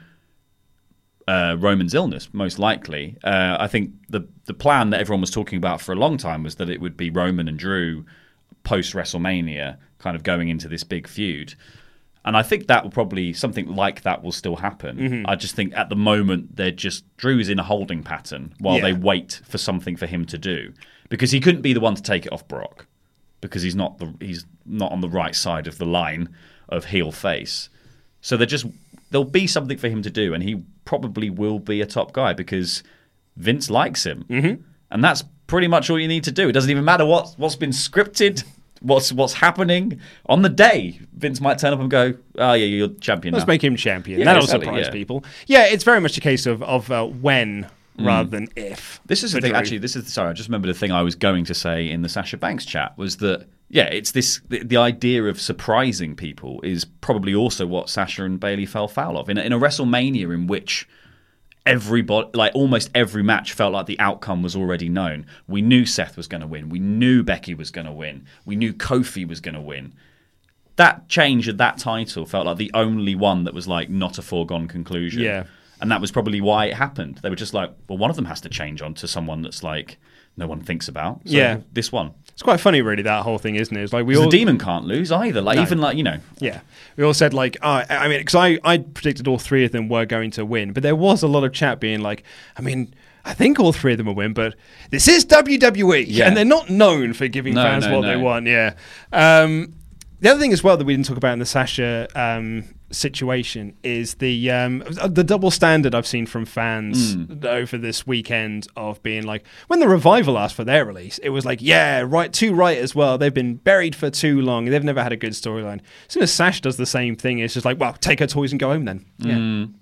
S7: uh, Roman's illness, most likely. Uh, I think the the plan that everyone was talking about for a long time was that it would be Roman and Drew post WrestleMania, kind of going into this big feud. And I think that will probably, something like that will still happen.
S6: Mm-hmm.
S7: I just think at the moment, they're just, Drew's in a holding pattern while
S6: Yeah.
S7: they wait for something for him to do. Because he couldn't be the one to take it off Brock. Because he's not the he's not on the right side of the line of heel face. So they're just, there'll be something for him to do, and he probably will be a top guy because Vince likes him.
S6: Mm-hmm.
S7: And that's pretty much all you need to do. It doesn't even matter what, what's been scripted, what's what's happening. On the day, Vince might turn up and go, oh, yeah, you're champion
S6: Let's
S7: now.
S6: make him champion.
S7: Yeah,
S6: That'll
S7: exactly,
S6: surprise
S7: yeah.
S6: people. Yeah, it's very much a case of, of uh, when rather than if.
S7: This is the
S6: for
S7: thing,
S6: Drew.
S7: actually, this is, sorry, I just remembered the thing I was going to say in the Sasha Banks chat was that, yeah, it's this, the, the idea of surprising people is probably also what Sasha and Bayley fell foul of. In a, in a WrestleMania in which everybody, like almost every match felt like the outcome was already known. We knew Seth was going to win. We knew Becky was going to win. We knew Kofi was going to win. That change of that title felt like the only one that was like not a foregone conclusion.
S6: Yeah.
S7: And that was probably why it happened. They were just like, well, one of them has to change on to someone that's like no one thinks about. So
S6: Yeah.
S7: this one.
S6: It's quite funny, really, that whole thing, isn't it? It's like we
S7: 'Cause
S6: all
S7: the demon can't lose either. Like
S6: No.
S7: even like, you know.
S6: Yeah. We all said, like, oh, I mean, because I, I predicted all three of them were going to win, but there was a lot of chat being like, I mean, I think all three of them will win, but this is W W E,
S7: Yeah.
S6: and they're not known for giving
S7: No,
S6: fans
S7: no,
S6: what
S7: no.
S6: they want. Yeah. Um, the other thing as well that we didn't talk about in the Sasha um, situation is the um, the double standard I've seen from fans
S7: Mm.
S6: over this weekend of being like, when the Revival asked for their release, it was like, yeah, right, too right as well. They've been buried for too long. They've never had a good storyline. As soon as Sasha does the same thing, it's just like, well, take her toys and go home then. Yeah.
S7: Mm.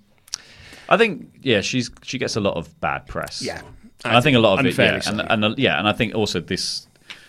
S7: I think, yeah, she's she gets a lot of bad press.
S6: Yeah.
S7: And I think a lot of it,
S6: Unfairly
S7: yeah,
S6: so.
S7: and, and uh, yeah, and I think also this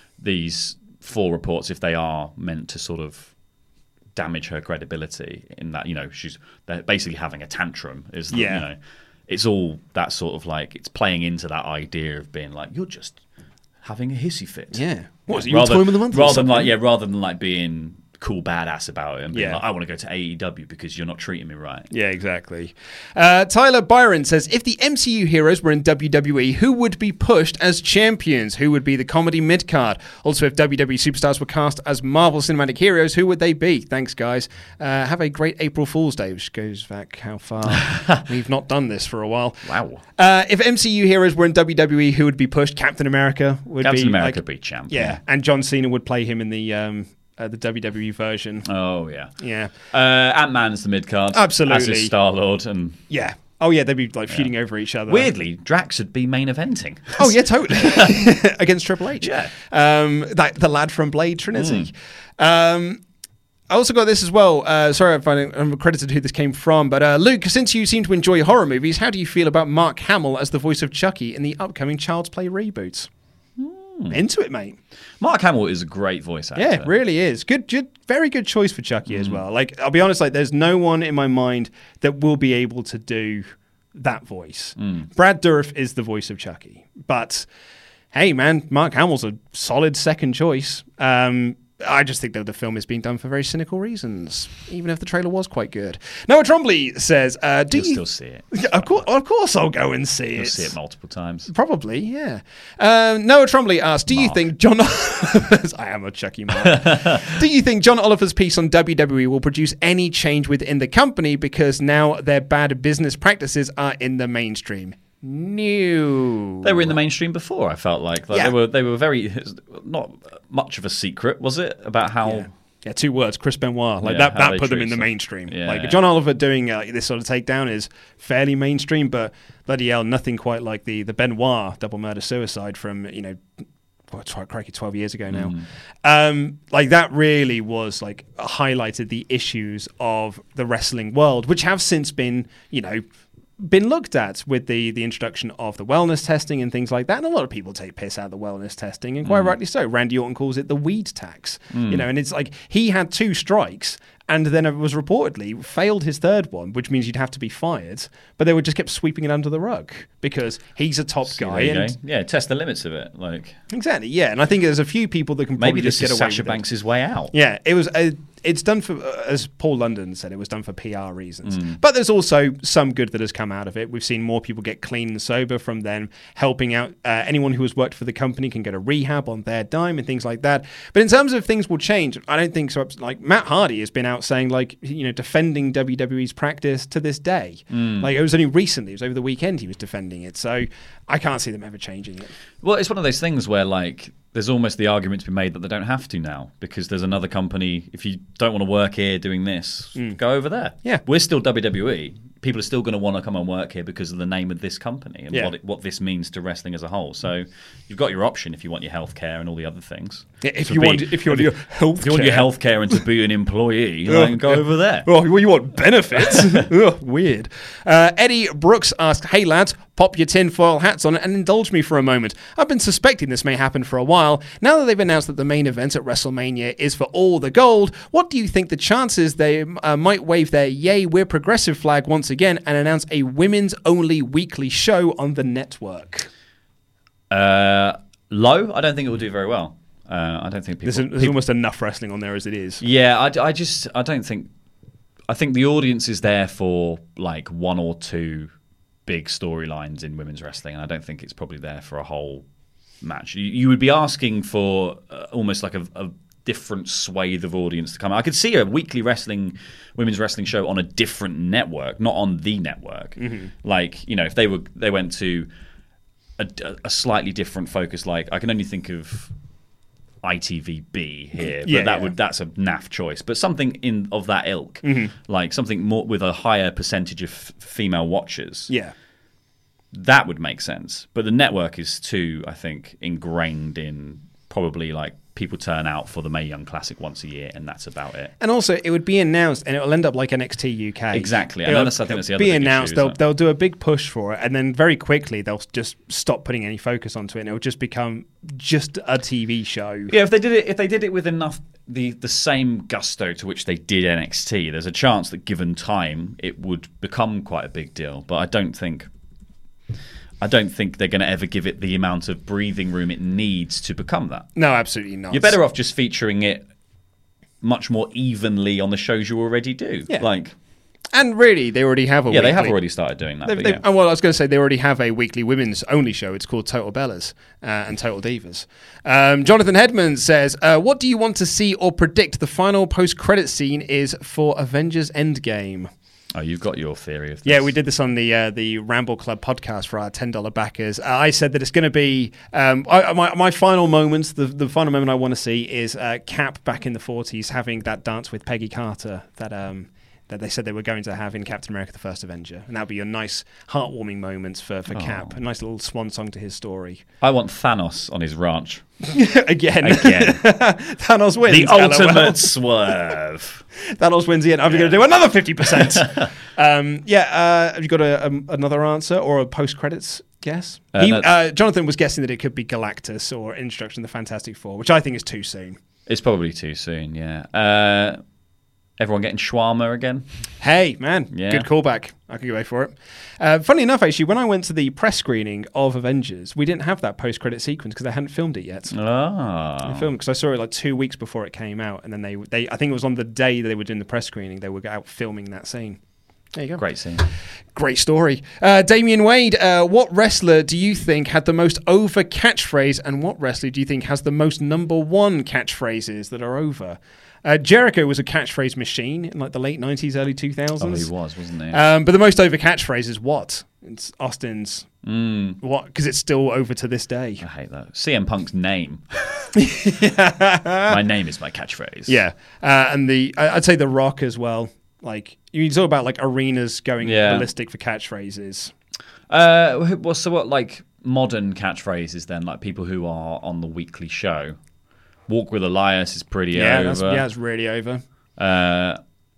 S7: these four reports, if they are meant to sort of damage her credibility, in that, you know, she's they're basically having a tantrum. Is the,
S6: Yeah.
S7: you know, it's all that sort of like it's playing into that idea of being like you're just having a hissy fit.
S6: Yeah. What was it,
S7: rather,
S6: your toy of the month or
S7: rather than like
S6: something?
S7: yeah, rather than like being cool badass about it and being
S6: Yeah.
S7: like, I want to go to A E W because you're not treating me right.
S6: Yeah, exactly. Uh, Tyler Byron says, if the M C U heroes were in W W E, who would be pushed as champions? Who would be the comedy mid-card? Also, if W W E superstars were cast as Marvel Cinematic heroes, who would they be? Thanks, guys. Uh, have a great April Fool's Day, which goes back how far? We've not done this for a while.
S7: Wow.
S6: Uh, if M C U heroes were in W W E, who would be pushed? Captain America would
S7: Captain
S6: be...
S7: America
S6: like,
S7: would be champ.
S6: Yeah, and John Cena would play him in the... Um, uh, the W W E version.
S7: Oh, yeah.
S6: Yeah.
S7: Uh, Ant-Man's the mid-card.
S6: Absolutely.
S7: As is Star-Lord. And
S6: Yeah. Oh, yeah, they'd be like feuding over each other.
S7: weirdly, Drax would be main eventing.
S6: Oh, yeah, totally. Against Triple H.
S7: Yeah.
S6: Um, that, the lad from Blade Trinity.
S7: Mm.
S6: Um, I also got this as well. Uh, sorry if I- I'm accredited who this came from, but uh, Luke, since you seem to enjoy horror movies, how do you feel about Mark Hamill as the voice of Chucky in the upcoming Child's Play reboot? mm. into it, mate.
S7: Mark Hamill is a great voice actor.
S6: Yeah, it really is. Good, good very good choice for Chucky mm. as well. Like, I'll be honest, like, there's no one in my mind that will be able to do that voice. Mm. Brad Dourif is the voice of Chucky. But, hey, man, Mark Hamill's a solid second choice. Um... I just think that the film is being done for very cynical reasons, even if the trailer was quite good. Noah Trombley says, uh, "Do
S7: You'll
S6: you
S7: still see it?
S6: Yeah, of course, of course, I'll go and see
S7: You'll
S6: it.
S7: see it multiple times,
S6: probably. Yeah." Uh, Noah Trombley asks, "Do Mark. you think John? I am a Chucky Mark. Do you think John Oliver's piece on W W E will produce any change within the company because now their bad business practices are in the mainstream?" No.
S7: They were in the mainstream before, I felt like. like
S6: yeah.
S7: They were they were very, not much of a secret, was it? About how...
S6: Yeah, yeah two words, Chris Benoit. Like
S7: yeah,
S6: that that put them in the mainstream.
S7: Yeah.
S6: Like John Oliver doing uh, this sort of takedown is fairly mainstream, but bloody hell, nothing quite like the, the Benoit double murder suicide from, you know, well, crikey, twelve years ago now. Mm. Um, like that really was like highlighted the issues of the wrestling world, which have since been, you know, been looked at with the the introduction of the wellness testing and things like that. And a lot of people take piss out of the wellness testing, and quite mm. rightly so. Randy Orton calls it the weed tax. Mm. You know, and it's like he had two strikes and then it was reportedly failed his third one, which means you'd have to be fired. But they would just kept sweeping it under the rug because he's a top
S7: See,
S6: guy.
S7: And
S6: go.
S7: Yeah, test the limits of it. Like
S6: Exactly, yeah. And I think there's a few people that can probably
S7: maybe
S6: just
S7: this
S6: get
S7: is
S6: away
S7: Sasha
S6: with
S7: Banks'
S6: it.
S7: way out.
S6: Yeah, it was a, it's done for, uh, as Paul London said, it was done for P R reasons.
S7: Mm.
S6: But there's also some good that has come out of it. We've seen more people get clean and sober from them, helping out. Uh, anyone who has worked for the company can go to rehab on their dime and things like that. But in terms of things will change, I don't think so. Like Matt Hardy has been out saying, like, you know, defending W W E's practice to this day.
S7: Mm.
S6: Like it was only recently, it was over the weekend he was defending it. So I can't see them ever changing it.
S7: Well, it's one of those things where, like, there's almost the argument to be made that they don't have to now because there's another company. If you don't want to work here doing this, mm. go over there.
S6: Yeah.
S7: We're still W W E. People are still going to want to come and work here because of the name of this company and
S6: yeah.
S7: what it, what this means to wrestling as a whole. So you've got your option if you want your healthcare and all the other things.
S6: Yeah, if, you be, want, if you want your healthcare,
S7: if you want your healthcare and to be an employee, like, go over there.
S6: Oh, well, you want benefits? Ugh, weird. Uh, Eddie Brooks asked, "Hey lads, pop your tinfoil hats on and indulge me for a moment. I've been suspecting this may happen for a while. Now that they've announced that the main event at WrestleMania is for all the gold, what do you think the chances they uh, might wave their yay, we're progressive flag once again and announce a women's only weekly show on the network?"
S7: Uh, low. I don't think it will do very well. Uh, I don't think people...
S6: There's, a, there's
S7: people,
S6: almost enough wrestling on there as it is.
S7: Yeah, I, I just... I don't think... I think the audience is there for, like, one or two big storylines in women's wrestling, and I don't think it's probably there for a whole match. You, you would be asking for uh, almost like a, a different swathe of audience to come. I could see a weekly wrestling, women's wrestling show on a different network, not on the network. Mm-hmm. Like, you know, if they were they went to a, a slightly different focus, like I can only think of I T V B here, but
S6: yeah,
S7: that
S6: yeah.
S7: would that's a naff choice. But something in of that ilk,
S6: mm-hmm.
S7: like something more with a higher percentage of f- female watchers.
S6: Yeah.
S7: That would make sense. But the network is too, I think, ingrained in probably like people turn out for the Mae Young Classic once a year, and that's about it.
S6: And also, it would be announced, and it will end up like N X T U K.
S7: Exactly.
S6: It'll,
S7: and that's, I think that's the other
S6: be
S7: big
S6: announced.
S7: issue,
S6: They'll
S7: isn't it?
S6: they'll do a big push for it, and then very quickly they'll just stop putting any focus onto it, and it'll just become just a T V show.
S7: Yeah, if they did it, if they did it with enough the the same gusto to which they did N X T, there's a chance that given time it would become quite a big deal. But I don't think. I don't think they're going to ever give it the amount of breathing room it needs to become that.
S6: No, absolutely not.
S7: You're better off just featuring it much more evenly on the shows you already do.
S6: Yeah.
S7: Like,
S6: and really, they already have a
S7: yeah,
S6: weekly.
S7: they have already started doing that.
S6: They've,
S7: but
S6: they've,
S7: yeah.
S6: and well, I was going to say they already have a weekly women's only show. It's called Total Bellas uh, and Total Divas. Um, Jonathan Hedman says, uh, "What do you want to see or predict the final post-credit scene is for Avengers Endgame?"
S7: Oh, you've got your theory of this.
S6: Yeah, we did this on the uh, the Ramble Club podcast for our ten dollars backers. Uh, I said that it's going to be um, I, my my final moments. The the final moment I want to see is uh, Cap back in the forties having that dance with Peggy Carter. That um that they said they were going to have in Captain America: The First Avenger, and that'll be a nice, heartwarming moment for for Cap, a nice little swan song to his story.
S7: I want Thanos on his ranch
S6: again.
S7: Again,
S6: Thanos wins.
S7: The ultimate swerve.
S6: Thanos wins again. I'm yeah. going to do another fifty percent. um, yeah. Uh, have you got a, a, another answer or a post credits? Guess.
S7: Uh,
S6: he,
S7: no.
S6: uh, Jonathan was guessing that it could be Galactus or Introduction to the Fantastic Four, which I think is too soon.
S7: It's probably too soon, yeah. Uh, everyone getting shawarma again?
S6: Hey, man.
S7: Yeah.
S6: Good callback. I could go away for it. Uh, funny enough, actually, when I went to the press screening of Avengers, we didn't have that post-credit sequence because they hadn't filmed it yet.
S7: Ah.
S6: They filmed because I saw it like two weeks before it came out, and then they, they, I think it was on the day that they were doing the press screening, they were out filming that scene. There you go.
S7: Great scene.
S6: Great story. Uh, Damian Wade, uh, what wrestler do you think had the most over catchphrase, and what wrestler do you think has the most number one catchphrases that are over? Uh, Jericho was a catchphrase machine in like the late nineties, early two thousands.
S7: Oh, he was, wasn't he?
S6: Um, but the most over catchphrase is what? It's Austin's
S7: mm.
S6: what? Because it's still over to this day.
S7: I hate that. C M Punk's name. My name is my catchphrase.
S6: Yeah. Uh, and the I'd say The Rock as well. Like, you talk about like arenas going
S7: yeah.
S6: ballistic for catchphrases.
S7: Uh, well, so what, like modern catchphrases then, like people who are on the weekly show? Walk with Elias is pretty
S6: yeah,
S7: over.
S6: That's, yeah, it's really over.
S7: Uh,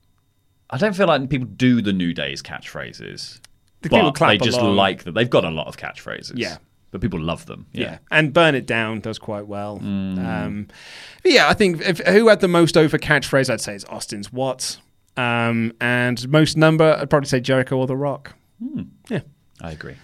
S7: I don't feel like people do the New Day's catchphases,
S6: The
S7: but
S6: people clap
S7: they just
S6: along.
S7: like them. They've got a lot of catchphrases.
S6: Yeah.
S7: But people love them. Yeah.
S6: yeah. And Burn It Down does quite well.
S7: Mm.
S6: Um, but yeah, I think if, who had the most over catchphrase, I'd say it's Austin's What. Um, and most number, I'd probably say Jericho or The Rock.
S7: Mm.
S6: Yeah.
S7: I agree.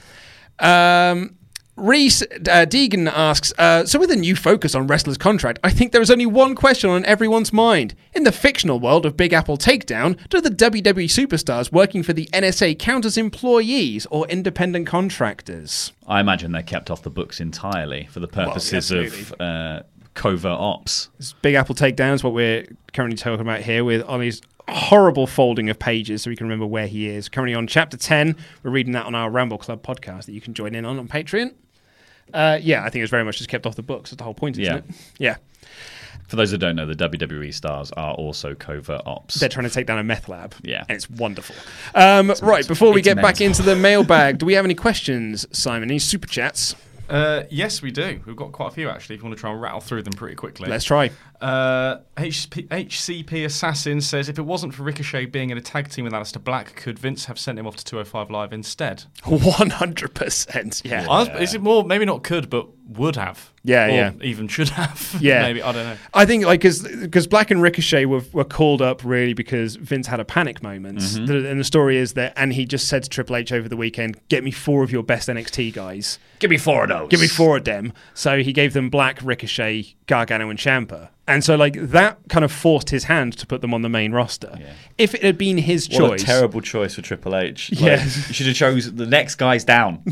S6: Um, Reese uh, Deegan asks, uh, so with a new focus on wrestlers' contract, I think there is only one question on everyone's mind. In the fictional world of Big Apple Takedown, do the W W E superstars working for the N S A count as employees or independent contractors?
S7: I imagine they're kept off the books entirely for the purposes
S6: well,
S7: of uh, covert ops.
S6: This Big Apple Takedown is what we're currently talking about here with Ollie's horrible folding of pages so we can remember where he is. Currently on chapter ten. We're reading that on our Ramble Club podcast that you can join in on on Patreon. Uh, yeah, I think it's very much just kept off the books. That's the whole point, isn't
S7: Yeah.
S6: it? Yeah.
S7: For those that don't know, the W W E stars are also covert ops.
S6: They're trying to take down a meth lab.
S7: Yeah.
S6: And it's wonderful. Um, right, before we
S7: it's
S6: get back
S7: mental.
S6: into the mailbag, do we have any questions, Simon? Any super chats?
S8: Uh, yes, we do. We've got quite a few, actually, if you want to try and rattle through them pretty quickly.
S6: Let's try.
S8: Uh, H P, H C P Assassin says, if it wasn't for Ricochet being in a tag team with Aleister Black, could Vince have sent him off to two oh five Live instead?
S6: one hundred percent, yeah.
S8: I was, is it more, maybe not could, but would have?
S6: Yeah,
S8: or
S6: yeah.
S8: even should have?
S6: Yeah.
S8: Maybe, I don't know.
S6: I think, like, because Black and Ricochet were, were called up really because Vince had a panic moment.
S7: Mm-hmm.
S6: The, and the story is that, and he just said to Triple H over the weekend, get me four of your best N X T guys.
S7: Give me four of those.
S6: Give me four of them. So he gave them Black, Ricochet, Gargano, and Ciampa. And so, like, that kind of forced his hand to put them on the main roster.
S7: Yeah.
S6: If it had been his
S7: What
S6: choice...
S7: a terrible choice for Triple H. Like,
S6: Yeah.
S7: You should have chose the next guys down.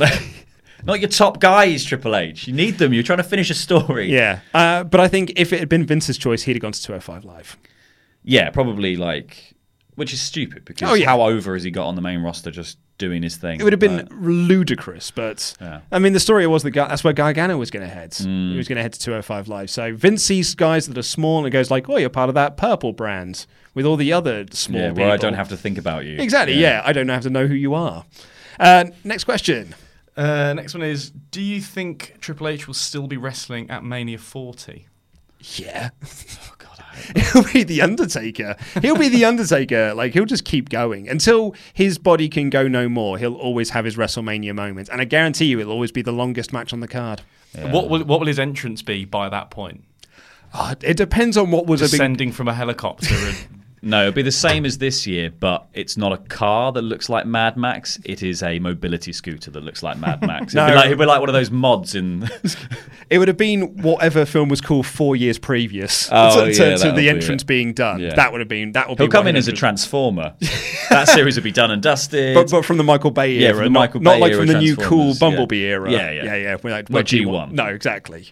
S7: Not your top guys, Triple H. You need them. You're trying to finish a story.
S6: Yeah. Uh, but I think if it had been Vince's choice, he'd have gone to two oh five Live.
S7: Yeah, probably, like... Which is stupid, because
S6: Oh, yeah.
S7: how over has he got on the main roster just doing his thing?
S6: It would have been
S7: Like,
S6: ludicrous, but
S7: Yeah.
S6: I mean, the story was that Gar- that's where Gargano was going to head.
S7: Mm.
S6: He was going to head to two oh five Live. So Vince sees guys that are small and goes like, "Oh, you're part of that purple brand with all the other small
S7: yeah,
S6: people."
S7: where I don't have to think about you.
S6: Exactly. Yeah, I don't have to know who you are. Uh, next question.
S8: Uh, next one is, do you think Triple H will still be wrestling at Mania forty?
S6: Yeah.
S7: Oh, God, I hope
S6: He'll be the Undertaker. He'll be the Undertaker. Like, he'll just keep going until his body can go no more. He'll always have his WrestleMania moments, and I guarantee you, it'll always be the longest match on the card.
S7: Yeah.
S8: What will what will his entrance be by that point?
S6: Oh, it depends on what was a big.
S8: Descending from a helicopter and
S7: No, it'll be the same as this year, but it's not a car that looks like Mad Max. It is a mobility scooter that looks like Mad Max. It'll,
S6: No.
S7: be, like, it'll be like one of those mods in...
S6: It would have been whatever film was called four years previous
S7: Oh,
S6: to,
S7: yeah,
S6: to, to
S7: that'll
S6: the
S7: be
S6: entrance
S7: it.
S6: being done.
S7: Yeah.
S6: That would have been that. Would
S7: He'll
S6: be
S7: come
S6: what
S7: in as a
S6: it-
S7: Transformer. That series will be done and dusted.
S6: but, but from the Michael Bay
S7: Yeah,
S6: era,
S7: from the
S6: not,
S7: Michael
S6: not
S7: Bay
S6: like
S7: era
S6: from the new cool
S7: Transformers, yeah.
S6: Bumblebee era.
S7: Yeah, yeah.
S6: yeah, yeah. We're like,
S7: Not
S6: where
S7: G
S6: G
S7: one.
S6: No, exactly.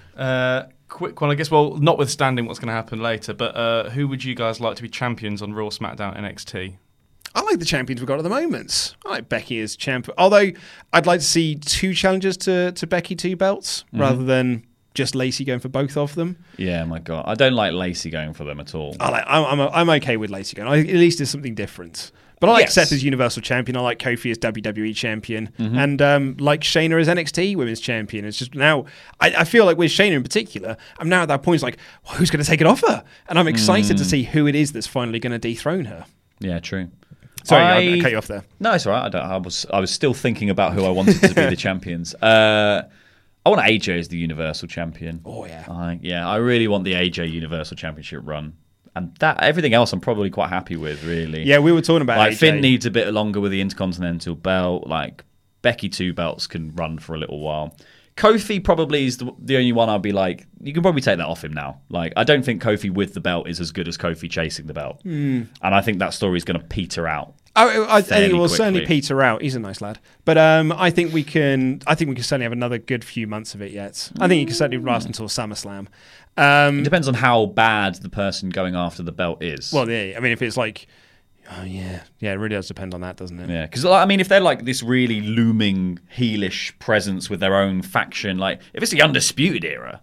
S8: Uh, quick one, I guess. Well, notwithstanding what's going to happen later, but uh, who would you guys like to be champions on Raw, SmackDown, N X T?
S6: I like the champions we've got at the moment. I like Becky as champ. Although I'd like to see two challenges to, to Becky two belts
S7: Mm-hmm.
S6: rather than just Lacey going for both of them.
S7: Yeah, my God. I don't like Lacey going for them at all.
S6: I like, I'm, I'm, I'm okay with Lacey going. I, at least there's something different. But I like
S7: Yes.
S6: Seth as Universal Champion. I like Kofi as W W E Champion.
S7: Mhm.
S6: And um, like Shayna as N X T Women's Champion. It's just now, I, I feel like with Shayna in particular, I'm now at that point, it's like, well, who's going to take it off her? And I'm excited
S7: Mm.
S6: to see who it is that's finally going to dethrone her.
S7: Yeah, true.
S6: Sorry, I, I cut you off there.
S7: No, it's all right. I, don't, I was I was still thinking about who I wanted to be the champions. Uh, I want A J as the Universal Champion.
S6: Oh, yeah.
S7: I, yeah, I really want the A J Universal Championship run. And that everything else I'm probably quite happy with, really.
S6: Yeah, we were talking about
S7: like
S6: A J.
S7: Finn needs a bit longer with the Intercontinental belt. Like Becky two belts can run for a little while. Kofi probably is the, the only one I'd be like, you can probably take that off him now. Like I don't think Kofi with the belt is as good as Kofi chasing the belt.
S6: Mm.
S7: And I think that story is going to peter out.
S6: I, I, I think it will
S7: quickly.
S6: certainly peter out. He's a nice lad, but um, I think we can. I think we can certainly have another good few months of it yet. I think it can certainly last until SummerSlam. Um,
S7: It depends on how bad the person going after the belt is.
S6: Well, yeah. I mean, if it's like, oh yeah, yeah, it really does depend on that, doesn't it?
S7: Yeah, because I mean, if they're like this really looming heelish presence with their own faction, like if it's the Undisputed Era,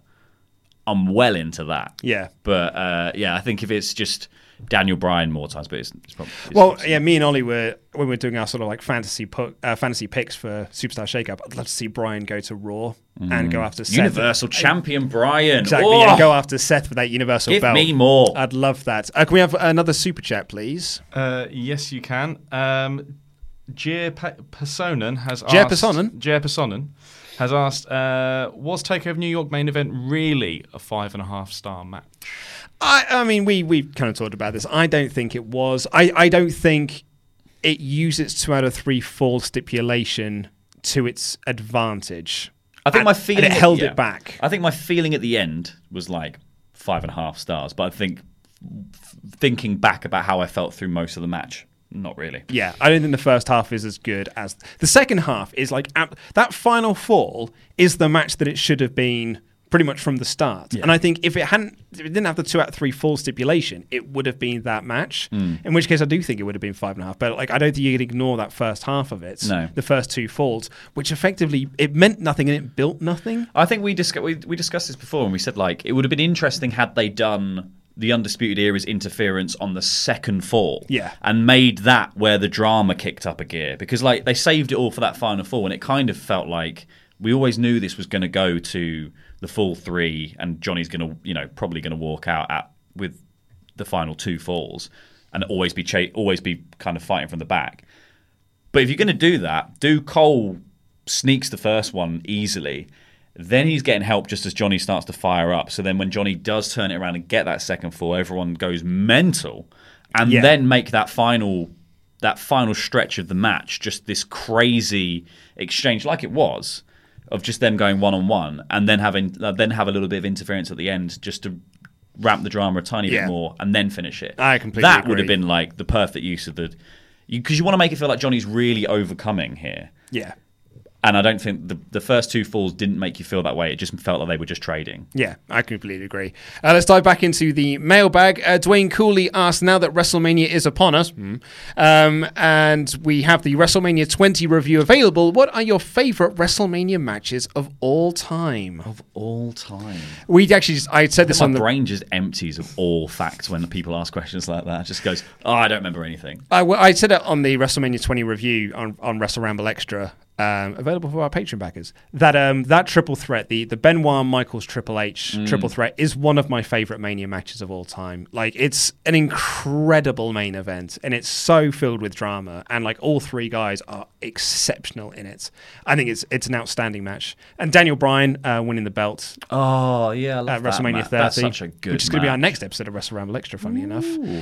S7: I'm well into that.
S6: Yeah.
S7: But uh, yeah, I think if it's just Daniel Bryan more times, but it's, it's probably it's
S6: Well,
S7: obviously-
S6: yeah, me and Ollie were when we were doing our sort of like fantasy pu- uh, fantasy picks for Superstar Shakeup. I'd love to see Bryan go to Raw and go after Seth.
S7: Universal Champion Bryan.
S6: Exactly,
S7: Oh!
S6: yeah, go after Seth with that Universal
S7: Give
S6: belt.
S7: me more.
S6: I'd love that. Uh, can we have another super chat, please?
S8: Uh, yes, you can. Um, Jer Pe- Personen has
S6: Jer
S8: asked.
S6: Personen?
S8: Jer Personen has asked, uh, was Takeover New York main event really a five and a half star match?
S6: I, I mean, we we kind of talked about this. I don't think it was. I, I don't think it used its two out of three fall stipulation to its advantage.
S7: I think
S6: And-
S7: my feeling
S6: and it
S7: at-
S6: held
S7: yeah.
S6: it back.
S7: I think my feeling at the end was like five and a half stars, but I think f- thinking back about how I felt through most of the match, not really.
S6: Yeah, I don't think the first half is as good as the second half is like ap- that final fall is the match that it should have been pretty much from the start.
S7: Yeah.
S6: And I think if it hadn't, if it didn't have the two out of three fall stipulation, it would have been that match.
S7: Mm.
S6: In which case, I do think it would have been five and a half. But like, I don't think you could ignore that first half of it.
S7: No.
S6: The first two falls, which effectively it meant nothing and it built nothing.
S7: I think we, discuss- we we discussed this before, and we said like it would have been interesting had they done the Undisputed Era's interference on the second fall,
S6: Yeah.
S7: and made that where the drama kicked up a gear, because like they saved it all for that final fall, and it kind of felt like we always knew this was going to go to the full three, and Johnny's going to, you know, probably going to walk out at with the final two falls, and always be cha- always be kind of fighting from the back. But if you're going to do that, do Cole sneaks the first one easily. Then he's getting help just as Johnny starts to fire up. So then when Johnny does turn it around and get that second fall, everyone goes mental. And
S6: Yeah.
S7: then make that final that final stretch of the match just this crazy exchange like it was, of just them going one-on-one and then having uh, then have a little bit of interference at the end just to ramp the drama a tiny
S6: Yeah.
S7: bit more and then finish it.
S6: I completely
S7: That would have
S6: agree.
S7: been like the perfect use of the... Because you, you want to make it feel like Johnny's really overcoming here.
S6: Yeah.
S7: And I don't think the the first two falls didn't make you feel that way. It just felt like they were just trading.
S6: Yeah, I completely agree. Uh, let's dive back into the mailbag. Uh, Dwayne Cooley asked, now that WrestleMania is upon us, hmm, um, and we have the WrestleMania twenty review available, what are your favourite WrestleMania matches of all time?
S7: Of all time.
S6: We actually, just, I said this
S7: My
S6: on the...
S7: brain just empties of all facts when people ask questions like that. It just goes, oh, I don't remember anything.
S6: I, well, I said it on the WrestleMania twenty review on, on Wrestle Ramble Extra, um, available for our Patreon backers, that um, that triple threat, the, the Benoit Michaels Triple H
S7: Mm.
S6: triple threat, is one of my favourite Mania matches of all time. Like, it's an incredible main event, and it's so filled with drama, and like all three guys are exceptional in it. I think it's it's an outstanding match. And Daniel Bryan uh, winning the belt
S7: Oh, yeah, I love
S6: at
S7: that,
S6: WrestleMania
S7: Matt.
S6: thirty,
S7: That's such a good
S6: which is going to be our
S7: match.
S6: next episode of Wrestle Ramble Extra, funny enough.